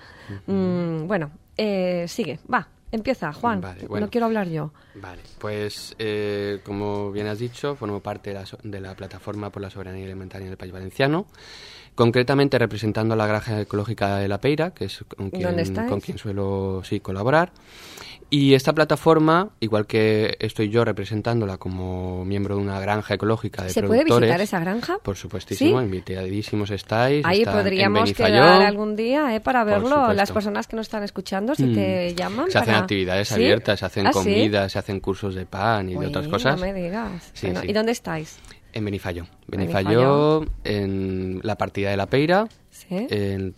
sigue, va. Empieza, Juan. Vale, bueno. No quiero hablar yo. Vale, pues como bien has dicho, formo parte de la Plataforma por la Soberanía Alimentaria en el País Valenciano, concretamente representando a la Granja Ecológica de La Peira, que es con quien suelo colaborar. Y esta plataforma, igual que estoy yo representándola como miembro de una granja ecológica de productores... ¿Se puede visitar esa granja? Por supuestísimo, ¿sí? Invitadísimos estáis. Ahí podríamos quedar algún día para verlo. Las personas que nos están escuchando, si te llaman. Se hacen actividades abiertas, se hacen comidas, se hacen cursos de pan y de otras cosas. No me digas. Sí, bueno, sí. ¿Y dónde estáis? En Benifayó, en la partida de La Peira, en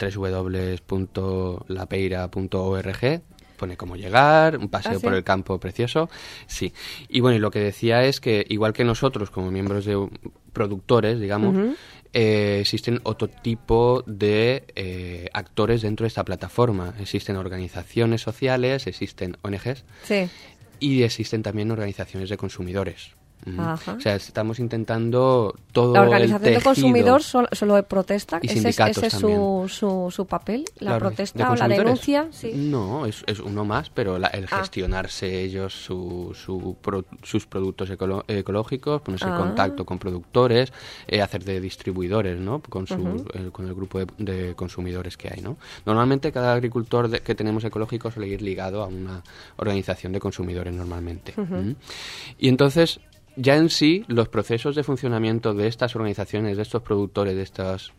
www.lapeira.org. Pone cómo llegar, un paseo por el campo precioso. Sí. Y bueno, y lo que decía es que, igual que nosotros, como miembros de productores, digamos, existen otro tipo de actores dentro de esta plataforma. Existen organizaciones sociales, existen ONGs y existen también organizaciones de consumidores. Ajá. O sea, estamos intentando todo la organización el de consumidor solo protesta. Y sindicatos ese es su papel, la protesta o la denuncia. Sí. No, es uno más, pero el gestionarse ellos sus productos ecológicos, ponerse en contacto con productores, hacer de distribuidores, ¿no? Con el grupo de consumidores que hay, ¿no? Normalmente cada agricultor que tenemos ecológico suele ir ligado a una organización de consumidores normalmente. Y entonces, ya en sí, los procesos de funcionamiento de estas organizaciones, de estos productores, de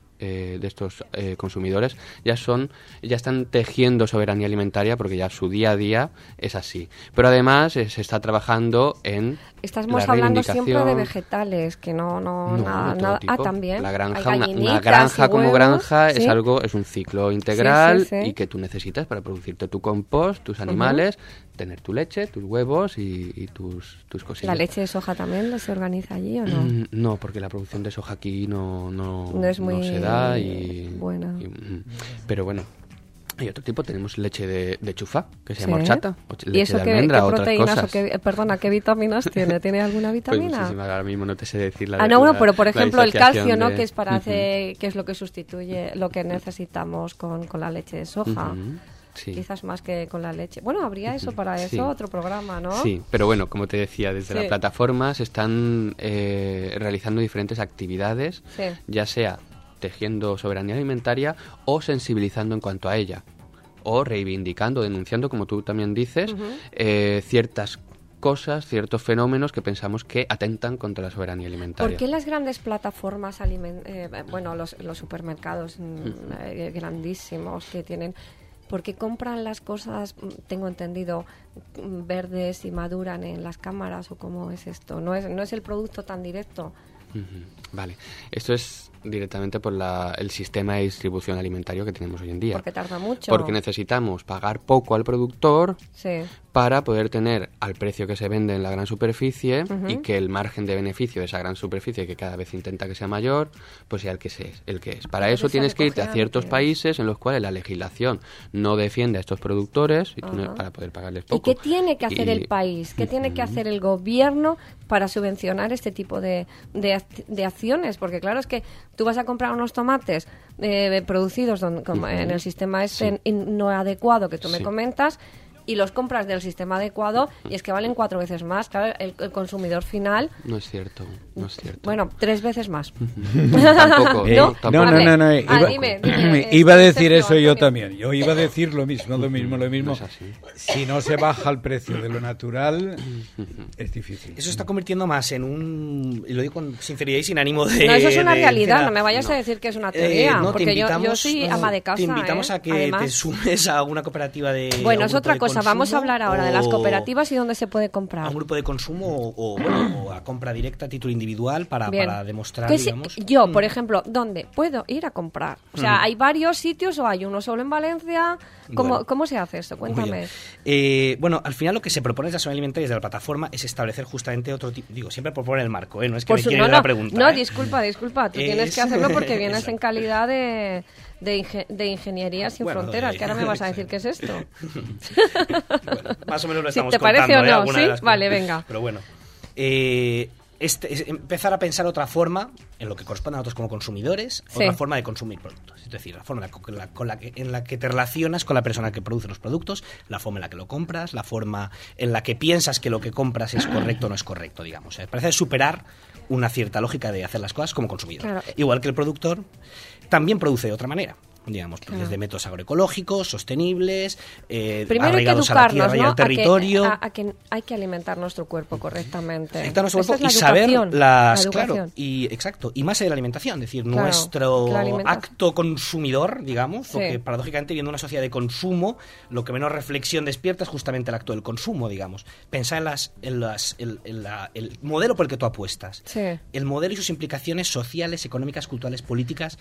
estos consumidores, ya están tejiendo soberanía alimentaria porque ya su día a día es así. Pero además se está trabajando en Estamos hablando siempre de vegetales, que no nada. También. La granja, una granja como granja es un ciclo integral y que tú necesitas para producirte tu compost, tus animales, tener tu leche, tus huevos y tus cosillas. ¿La leche de soja también se organiza allí o no? No, porque la producción de soja aquí no se da buena. Pero bueno. Y otro tipo, tenemos leche de chufa, que se llama horchata, leche ¿y eso de almendra, qué proteínas otras cosas? ¿Qué vitaminas tiene? ¿Tiene alguna vitamina? Pues muchísimas, ahora mismo no te sé decir la pero por ejemplo el calcio, ¿no? Que es que es lo que sustituye lo que necesitamos con la leche de soja. Sí. Quizás más que con la leche. Bueno, habría eso para eso, otro programa, ¿no? Sí, pero bueno, como te decía, desde la plataforma se están realizando diferentes actividades, ya sea tejiendo soberanía alimentaria o sensibilizando en cuanto a ella, o reivindicando, denunciando, como tú también dices, ciertas cosas, ciertos fenómenos que pensamos que atentan contra la soberanía alimentaria. ¿Por qué las grandes plataformas, los supermercados grandísimos que tienen, por qué compran las cosas, tengo entendido, verdes y maduran en las cámaras, o cómo es esto? ¿No es el producto tan directo? Vale, esto es directamente por el sistema de distribución alimentario que tenemos hoy en día. Porque tarda mucho. Porque necesitamos pagar poco al productor para poder tener al precio que se vende en la gran superficie y que el margen de beneficio de esa gran superficie, que cada vez intenta que sea mayor, pues sea el que es. Para eso tienes que irte a ciertos países en los cuales la legislación no defiende a estos productores para poder pagarles poco. ¿Y qué tiene que hacer el país? ¿Qué tiene que hacer el gobierno para subvencionar este tipo de acciones? Porque claro, es que tú vas a comprar unos tomates producidos en el sistema no adecuado que tú me comentas, y los compras del sistema adecuado y es que valen 4 veces más. Claro, el consumidor final... No es cierto. Bueno, 3 veces más. Tampoco. No. Iba a decir eso yo también. Yo iba a decir lo mismo. No es así. Si no se baja el precio de lo natural, es difícil. Eso está convirtiendo más en un... Y lo digo con sinceridad y sin ánimo de... No, eso es una realidad. No me vayas a decir que es una teoría. Porque yo soy ama de casa. Te invitamos a que te sumes a una cooperativa de... Bueno, es otra cosa. Vamos a hablar ahora de las cooperativas y dónde se puede comprar. A un grupo de consumo o a compra directa a título individual para demostrar, digamos... Yo, por ejemplo, ¿dónde puedo ir a comprar? O sea, ¿hay varios sitios o hay uno solo en Valencia? ¿Cómo se hace esto? Cuéntame. Al final lo que se propone desde la soberanía alimentaria desde la plataforma es establecer justamente otro tipo... Digo, siempre proponer el marco, no es que me quiera la pregunta. No, disculpa. Tú tienes que hacerlo porque vienes en calidad de Ingeniería Sin Fronteras, que ahora me vas a decir qué es esto. Bueno, más o menos lo estamos ¿te parece contando, o no? ¿Sí? Vale, venga. Pero bueno, es empezar a pensar otra forma en lo que corresponde a nosotros como consumidores, otra forma de consumir productos. Es decir, la forma en la que te relacionas con la persona que produce los productos, la forma en la que lo compras, la forma en la que piensas que lo que compras es correcto o no es correcto, digamos. Parece superar una cierta lógica de hacer las cosas como consumidor. Claro. Igual que el productor también produce de otra manera. Digamos, desde métodos agroecológicos, sostenibles, arraigados a la tierra y al territorio. A que hay que alimentar nuestro cuerpo correctamente. Alimentar nuestro cuerpo y saber las... Claro, exacto. Y más allá de la alimentación, es decir, nuestro acto consumidor, digamos, porque paradójicamente, viendo una sociedad de consumo, lo que menos reflexión despierta es justamente el acto del consumo, digamos. Pensar en el modelo por el que tú apuestas. Sí. El modelo y sus implicaciones sociales, económicas, culturales, políticas,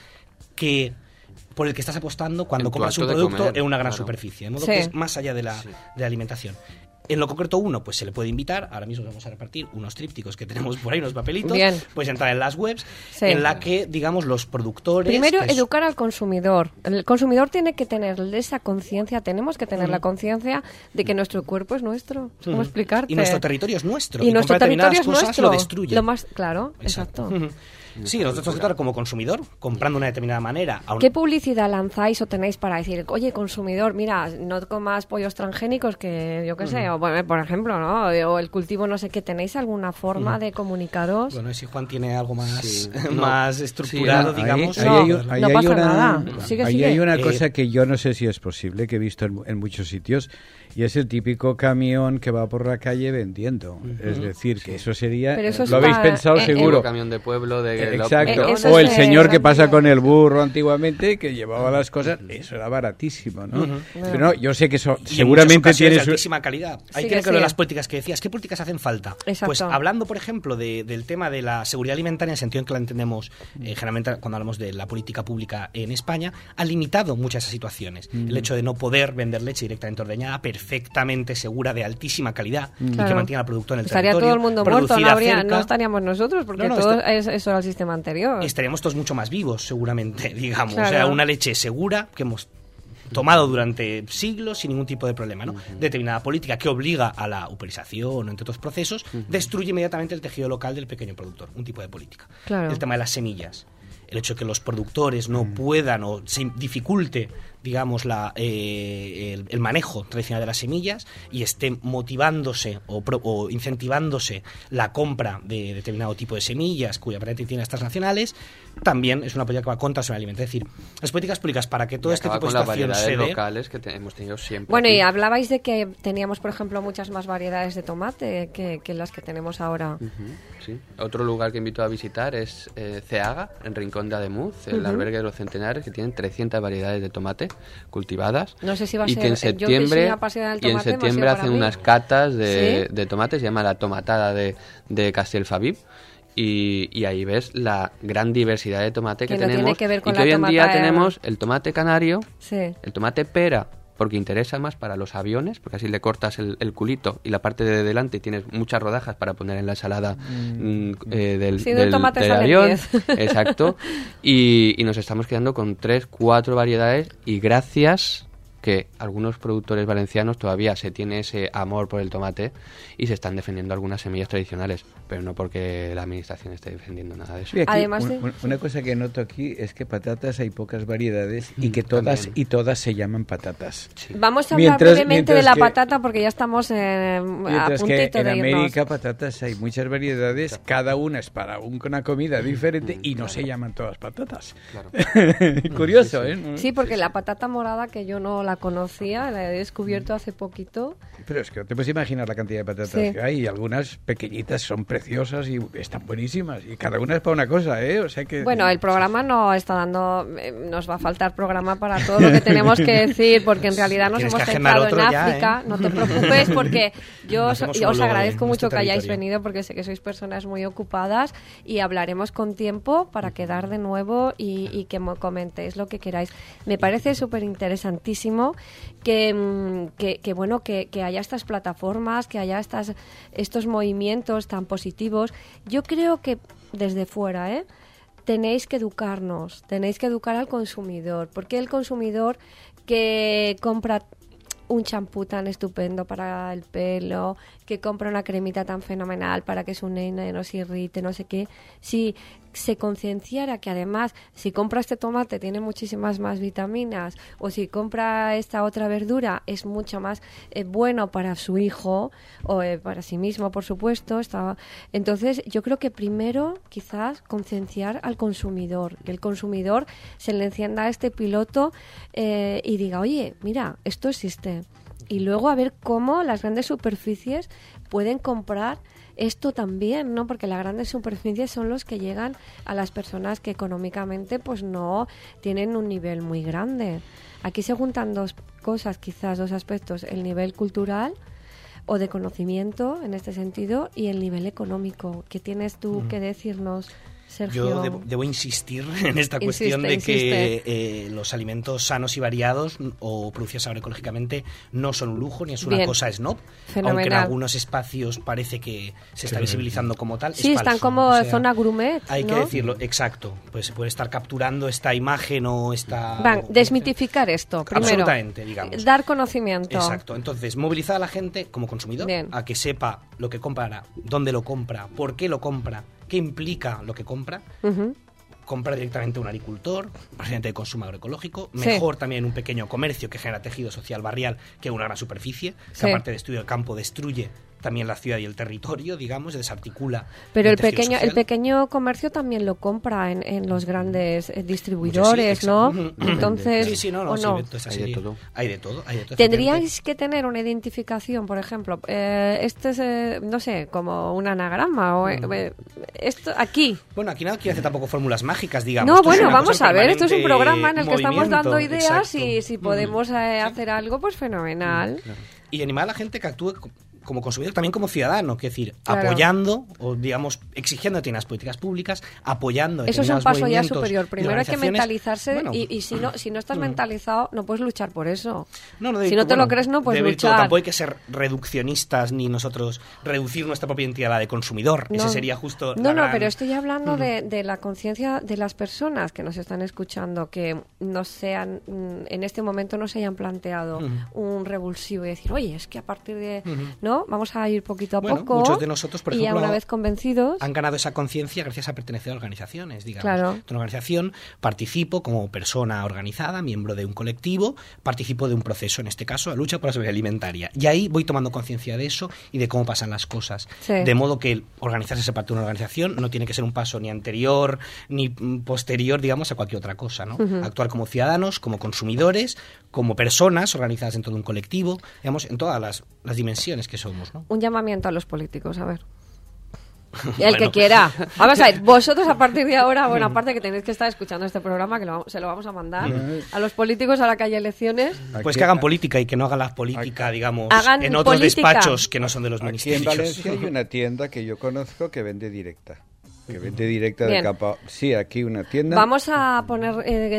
por el que estás apostando cuando compras un producto en una gran superficie, de modo que es más allá de la alimentación. En lo concreto, pues se le puede invitar. Ahora mismo vamos a repartir unos trípticos que tenemos por ahí, unos papelitos. Bien. Puedes entrar en las webs en la que, digamos, los productores... Primero, educar al consumidor. El consumidor tiene que tener esa conciencia, tenemos que tener la conciencia de que nuestro cuerpo es nuestro. ¿Cómo explicarte? Y nuestro territorio es nuestro. Y nuestro territorio es nuestro. Lo destruye. Claro, exacto. Sí, nosotros como consumidor, comprando de una determinada manera... ¿Qué publicidad lanzáis o tenéis para decir, oye, consumidor, mira, no comas pollos transgénicos que, yo qué sé, o bueno, por ejemplo, ¿no? O el cultivo no sé qué, ¿tenéis alguna forma de comunicaros? Bueno, si Juan tiene algo más, más estructurado, digamos... No pasa nada. Ahí hay una cosa que yo no sé si es posible, que he visto en muchos sitios, y es el típico camión que va por la calle vendiendo. Es decir, que eso sería... Lo habéis pensado seguro. El camión de pueblo de... Exacto. O el señor que pasa con el burro antiguamente, que llevaba las cosas, eso era baratísimo, ¿no? Pero no, yo sé que eso seguramente tiene de altísima calidad. Hay que ver con las políticas que decías. ¿Qué políticas hacen falta? Exacto. Pues hablando, por ejemplo, del tema de la seguridad alimentaria, en el sentido en que la entendemos generalmente cuando hablamos de la política pública en España, ha limitado muchas esas situaciones. El hecho de no poder vender leche directamente ordeñada, perfectamente segura, de altísima calidad, y que mantenga al productor en el territorio. Estaría todo el mundo muerto, no estaríamos nosotros, porque todo eso era el sistema anterior. Estaríamos todos mucho más vivos, seguramente, digamos. Claro. O sea, una leche segura que hemos tomado durante siglos sin ningún tipo de problema, ¿no? Determinada política que obliga a la uperización, entre otros procesos, destruye inmediatamente el tejido local del pequeño productor. Un tipo de política. Claro. El tema de las semillas. El hecho de que los productores no puedan o se dificulte, digamos, el manejo tradicional de las semillas y esté motivándose o incentivándose la compra de determinado tipo de semillas cuya variedad tiene estas nacionales, también es una política que va contra su alimento. Es decir, las políticas públicas para que todo este tipo de situación se dé... locales que hemos tenido siempre. Bueno, aquí. Y hablabais de que teníamos, por ejemplo, muchas más variedades de tomate que las que tenemos ahora. Sí. Otro lugar que invito a visitar es Ceaga, en Rincón de Ademuz, el albergue de los centenares, que tienen 300 variedades de tomate cultivadas. No sé si va a y ser... que en septiembre, hacen unas catas de tomates, se llama la tomatada de Castelfabib. Y ahí ves la gran diversidad de tomate que tenemos, que ver con y que hoy en día de... tenemos el tomate canario, el tomate pera, porque interesa más para los aviones, porque así le cortas el culito y la parte de delante y tienes muchas rodajas para poner en la ensalada del avión. Exacto. Y nos estamos quedando con 3-4 variedades, y gracias que algunos productores valencianos todavía se tiene ese amor por el tomate y se están defendiendo algunas semillas tradicionales, pero no porque la administración esté defendiendo nada de eso. Aquí, además una cosa que noto aquí es que patatas hay pocas variedades y que todas se llaman patatas. Sí. Vamos a hablar brevemente de la patata porque ya estamos a puntito que en de irnos. América patatas hay muchas variedades, cada una es para una comida diferente y no se llaman todas patatas. Claro. Curioso, ¿eh? Sí, porque la patata morada, que yo no la conocía, la he descubierto hace poquito. Pero es que te puedes imaginar la cantidad de patatas que hay, y algunas pequeñitas son preciosas y están buenísimas, y cada una es para una cosa, ¿eh? O sea que... Bueno, el programa no está dando... nos va a faltar programa para todo lo que tenemos que decir, porque en realidad nos hemos centrado en África. No te preocupes, porque yo os agradezco mucho que hayáis venido, porque sé que sois personas muy ocupadas, y hablaremos con tiempo para quedar de nuevo y que me comentéis lo que queráis. Me parece súper interesantísimo que haya estas plataformas, que haya estos movimientos tan positivos. Yo creo que desde fuera, tenéis que educarnos, tenéis que educar al consumidor, porque el consumidor que compra un champú tan estupendo para el pelo, que compra una cremita tan fenomenal para que su nena no se irrite, no sé qué, si se concienciara que además si compra este tomate tiene muchísimas más vitaminas, o si compra esta otra verdura es mucho más bueno para su hijo o para sí mismo, por supuesto. Entonces yo creo que primero quizás concienciar al consumidor, que el consumidor se le encienda a este piloto y diga, oye, mira, esto existe. Y luego a ver cómo las grandes superficies pueden comprar esto también, ¿no? Porque las grandes superficies son los que llegan a las personas que económicamente pues no tienen un nivel muy grande. Aquí se juntan dos cosas, quizás dos aspectos, el nivel cultural o de conocimiento en este sentido y el nivel económico. ¿Qué tienes tú que decirnos, Sergio? Yo debo insistir en esta cuestión de que los alimentos sanos y variados o producidos agroecológicamente no son un lujo ni es una cosa snob. Fenomenal. Aunque en algunos espacios parece que se está visibilizando como tal. Sí, es están falso. como zona gourmet, hay ¿no? que decirlo, exacto. Pues se puede estar capturando esta imagen o esta... desmitificar esto, primero. Absolutamente, digamos. Dar conocimiento. Exacto. Entonces, movilizar a la gente como consumidor a que sepa lo que compra, dónde lo compra, por qué lo compra, qué implica lo que compra. Compra directamente a un agricultor, presidente de consumo agroecológico, mejor también un pequeño comercio que genera tejido social barrial que una gran superficie, que aparte de destruir el campo destruye también la ciudad y el territorio, digamos, se desarticula. Pero el pequeño comercio también lo compra en los grandes distribuidores, ¿no? Entonces, hay de todo. Tendríais que tener una identificación, por ejemplo, este es, no sé, como un anagrama o esto aquí. Bueno, aquí nadie quiere hacer tampoco fórmulas mágicas, digamos. No, bueno, vamos a ver, esto es un programa en el que estamos dando ideas, exacto. y si podemos hacer algo, pues fenomenal. Claro. Y animar a la gente que actúe como consumidor, también como ciudadano, es decir, apoyando o, digamos, exigiendo unas políticas públicas, apoyando. Eso es un paso ya superior. Primero hay que mentalizarse y si no estás mentalizado, no puedes luchar por eso. Si no te lo crees, no puedes luchar. Tampoco hay que ser reduccionistas ni nosotros reducir nuestra propia identidad a la de consumidor. Ese sería justo pero estoy hablando de la conciencia de las personas que nos están escuchando, que no sean, en este momento no se hayan planteado un revulsivo y decir, oye, es que a partir de... ¿no? Vamos a ir poquito a poco. Muchos de nosotros, por ejemplo, y una vez convencidos, han ganado esa conciencia gracias a pertenecer a organizaciones, digamos. Claro. En una organización participo como persona organizada, miembro de un colectivo, participo de un proceso, en este caso, la lucha por la seguridad alimentaria. Y ahí voy tomando conciencia de eso y de cómo pasan las cosas. Sí. De modo que organizarse esa parte de una organización no tiene que ser un paso ni anterior ni posterior, digamos, a cualquier otra cosa, ¿no? Actuar como ciudadanos, como consumidores, como personas organizadas dentro de un colectivo, digamos, en todas las dimensiones que somos, ¿no? Un llamamiento a los políticos, a ver. El que quiera. Vamos a ver, vosotros a partir de ahora, bueno, aparte que tenéis que estar escuchando este programa, que se lo vamos a mandar a los políticos ahora que haya elecciones. Pues que hagan política y que no hagan la política, digamos, en otros política. Despachos que no son de los ministerios. Aquí en Valencia hay una tienda que yo conozco que vende directa. Que vende directa del campo. Sí, aquí una tienda. Vamos a poner,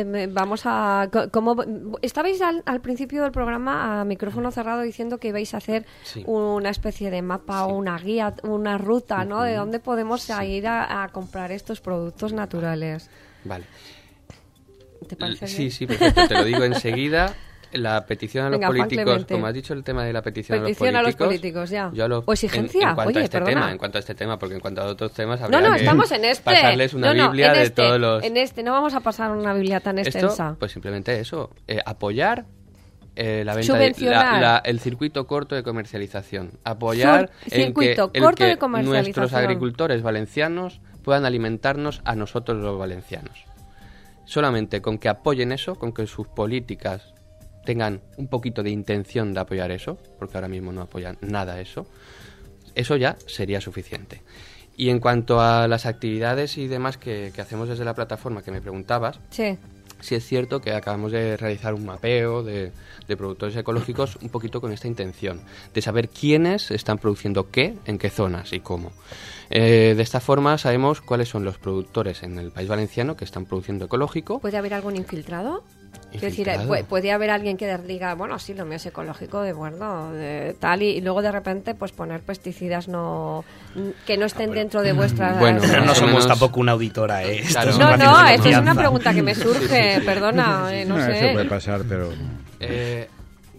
como estabais al principio del programa a micrófono cerrado diciendo que ibais a hacer una especie de mapa o una guía, una ruta, ¿no? De dónde podemos ir a comprar estos productos naturales. Vale. ¿Te parece bien? Sí, perfecto. Te lo digo enseguida. La petición a los políticos, como has dicho el tema de la petición a los políticos, ya. O exigencia, en cuanto a en cuanto a este tema, porque en cuanto a otros temas habría que estamos en este. pasarles una biblia de todos los... En este, no vamos a pasar una biblia tan extensa. Pues simplemente eso, apoyar la venta subvencionar el circuito corto de comercialización, apoyar en que nuestros agricultores valencianos puedan alimentarnos a nosotros los valencianos. Solamente con que apoyen eso, con que sus políticas tengan un poquito de intención de apoyar eso, porque ahora mismo no apoyan nada eso ya sería suficiente. Y en cuanto a las actividades y demás que hacemos desde la plataforma que me preguntabas, sí es cierto que acabamos de realizar un mapeo de productores ecológicos un poquito con esta intención, de saber quiénes están produciendo qué, en qué zonas y cómo. De esta forma sabemos cuáles son los productores en el País Valenciano que están produciendo ecológico. ¿Puede haber algún infiltrado? Es decir, puede haber alguien que diga, bueno, sí, lo mío es ecológico, de bueno, de tal, y luego de repente pues poner pesticidas que no estén dentro de vuestras... Bueno, no somos tampoco una auditora, Claro. Esto es una pregunta que me surge, perdona, no sé. Eso puede pasar, pero...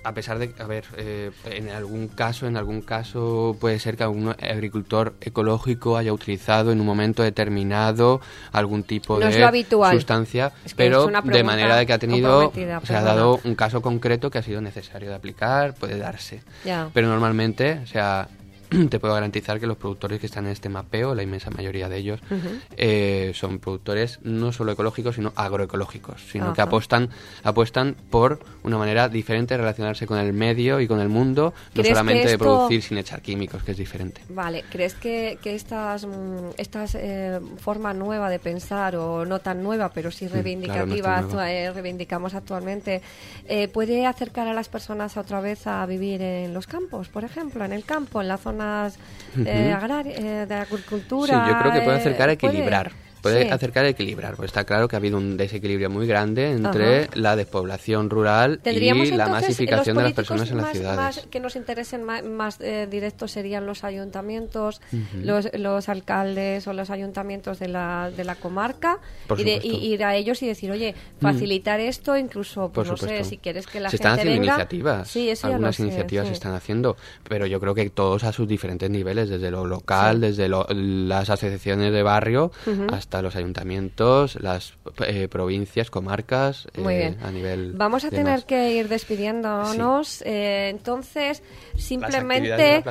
a pesar de, a ver, en algún caso puede ser que algún agricultor ecológico haya utilizado en un momento determinado algún tipo de sustancia, pero de manera de que ha tenido, se ha dado un caso concreto que ha sido necesario de aplicar, puede darse. Ya. Pero normalmente, o sea, te puedo garantizar que los productores que están en este mapeo, la inmensa mayoría de ellos, son productores no solo ecológicos, sino agroecológicos, sino que apuestan por una manera diferente de relacionarse con el medio y con el mundo, no solamente de producir sin echar químicos, que es diferente. Vale, ¿crees que estas forma nueva de pensar, o no tan nueva, pero sí reivindicativa, reivindicamos actualmente, puede acercar a las personas otra vez a vivir en los campos, por ejemplo, en el campo, en la zona de agricultura? Sí, yo creo que puede acercar a equilibrar. Puede acercar a equilibrar, porque está claro que ha habido un desequilibrio muy grande entre la despoblación rural y la masificación de las personas en las ciudades. Más que nos interesen más directos serían los ayuntamientos, los alcaldes o los ayuntamientos de la comarca, y ir a ellos y decir, oye, facilitar esto, incluso, pues no sé, si quieres que la gente venga. Se están haciendo iniciativas, sí, algunas iniciativas se están haciendo, pero yo creo que todos a sus diferentes niveles, desde lo local, desde las asociaciones de barrio, hasta los ayuntamientos, las provincias, comarcas, a nivel. Vamos a tener que ir despidiéndonos. Entonces, simplemente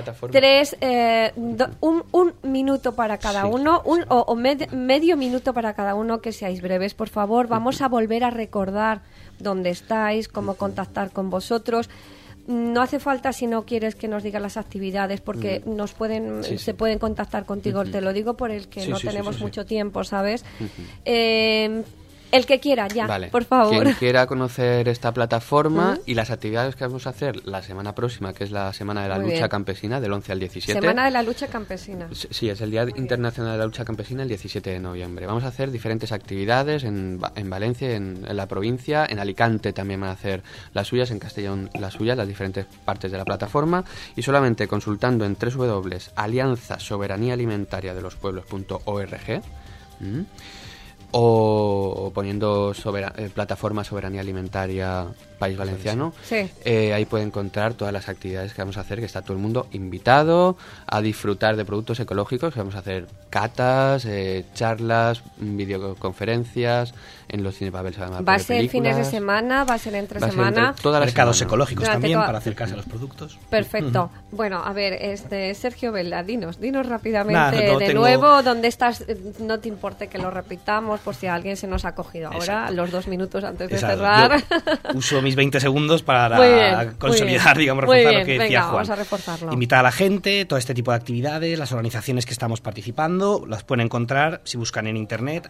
un minuto para cada uno, medio minuto para cada uno, que seáis breves, por favor. Vamos a volver a recordar dónde estáis, cómo contactar con vosotros. No hace falta, si no quieres, que nos digas las actividades, porque se pueden contactar contigo. Te lo digo por el que no tenemos mucho tiempo, ¿sabes? El que quiera, por favor. Quien quiera conocer esta plataforma y las actividades que vamos a hacer la semana próxima, que es la Semana de la Lucha Campesina, del 11 al 17. Semana de la Lucha Campesina. Sí, es el Día Internacional de la Lucha Campesina, el 17 de noviembre. Vamos a hacer diferentes actividades en Valencia, en la provincia, en Alicante también van a hacer las suyas, en Castellón las suyas, las diferentes partes de la plataforma, y solamente consultando en www.alianzasoberaniaalimentaria-de-los-pueblos.org o poniendo plataforma Soberanía Alimentaria País Valenciano, ahí puede encontrar todas las actividades que vamos a hacer, que está todo el mundo invitado a disfrutar de productos ecológicos, que vamos a hacer catas, charlas, videoconferencias, en los Cinepabel se van a poner ¿Va a ser películas. Fines de semana? ¿Va a ser entre semana? Mercados ecológicos también, para acercarse a los productos. Perfecto. Bueno, a ver, Sergio Vela, dinos rápidamente nuevo, ¿dónde estás? No te importe que lo repitamos, por si alguien se nos ha cogido ahora, los 2 minutos antes de cerrar. Yo uso mis 20 segundos para consolidar, digamos, reforzar lo que decía Juan. Vamos a reforzarlo. Invitar a la gente, todo este tipo de actividades, las organizaciones que estamos participando, las pueden encontrar si buscan en internet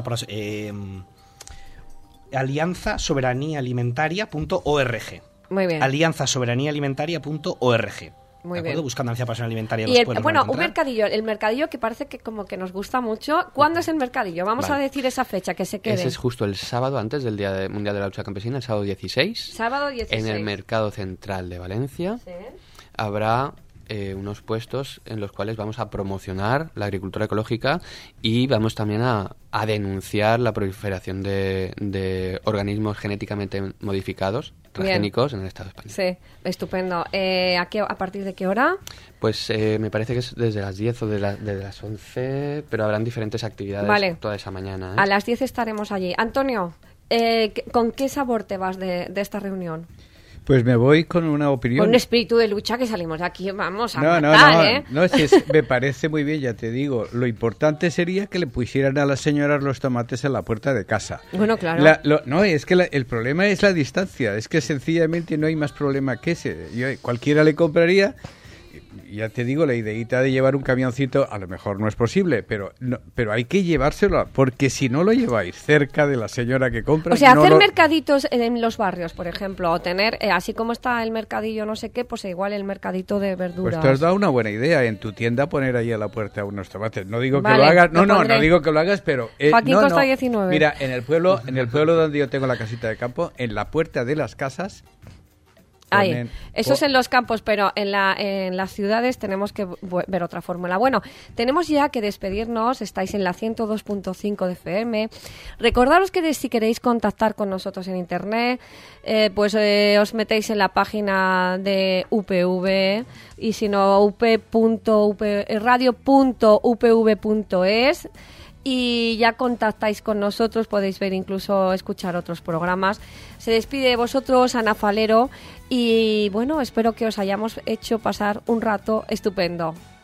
alianzasoberaniaalimentaria.org. Muy bien. alianzasoberaniaalimentaria.org. Muy bien. Buscando Alianza para la Alimentaria. Un mercadillo, el mercadillo que parece que como que nos gusta mucho. ¿Cuándo es el mercadillo? Vamos a decir esa fecha, que se quede. Ese es justo el sábado antes del Día Mundial de la Lucha Campesina, el sábado 16. Sábado 16. En el Mercado Central de Valencia. Sí. Habrá unos puestos en los cuales vamos a promocionar la agricultura ecológica y vamos también a denunciar la proliferación de organismos genéticamente modificados, transgénicos, en el Estado español. Sí, estupendo. ¿A partir de qué hora? Pues me parece que es desde las 10 o desde las 11, pero habrán diferentes actividades toda esa mañana. A las 10 estaremos allí. Antonio, ¿con qué sabor te vas de esta reunión? Pues me voy con una opinión. Con un espíritu de lucha, que salimos de aquí, vamos a matar, me parece muy bien, ya te digo. Lo importante sería que le pusieran a las señoras los tomates en la puerta de casa. Bueno, claro. Es que el problema es la distancia. Es que sencillamente no hay más problema que ese. Cualquiera le compraría. Ya te digo, la ideita de llevar un camioncito a lo mejor no es posible, pero hay que llevárselo, porque si no lo lleváis cerca de la señora que compra... O sea, hacer mercaditos en los barrios, por ejemplo, o tener, así como está el mercadillo no sé qué, pues igual el mercadito de verduras. Pues te has dado una buena idea, en tu tienda poner ahí a la puerta unos tomates. No digo que lo hagas, no digo que lo hagas, pero... Joaquín Costa 19. Mira, en el pueblo donde yo tengo la casita de campo, en la puerta de las casas Eso es en los campos, pero en las ciudades tenemos que ver otra fórmula. Bueno, tenemos ya que despedirnos. Estáis en la 102.5 de FM. Recordaros que si queréis contactar con nosotros en internet, os metéis en la página de UPV, y si no, radio.upv.es, y ya contactáis con nosotros, podéis ver, incluso escuchar otros programas. Se despide de vosotros Ana Falero, y bueno, espero que os hayamos hecho pasar un rato estupendo.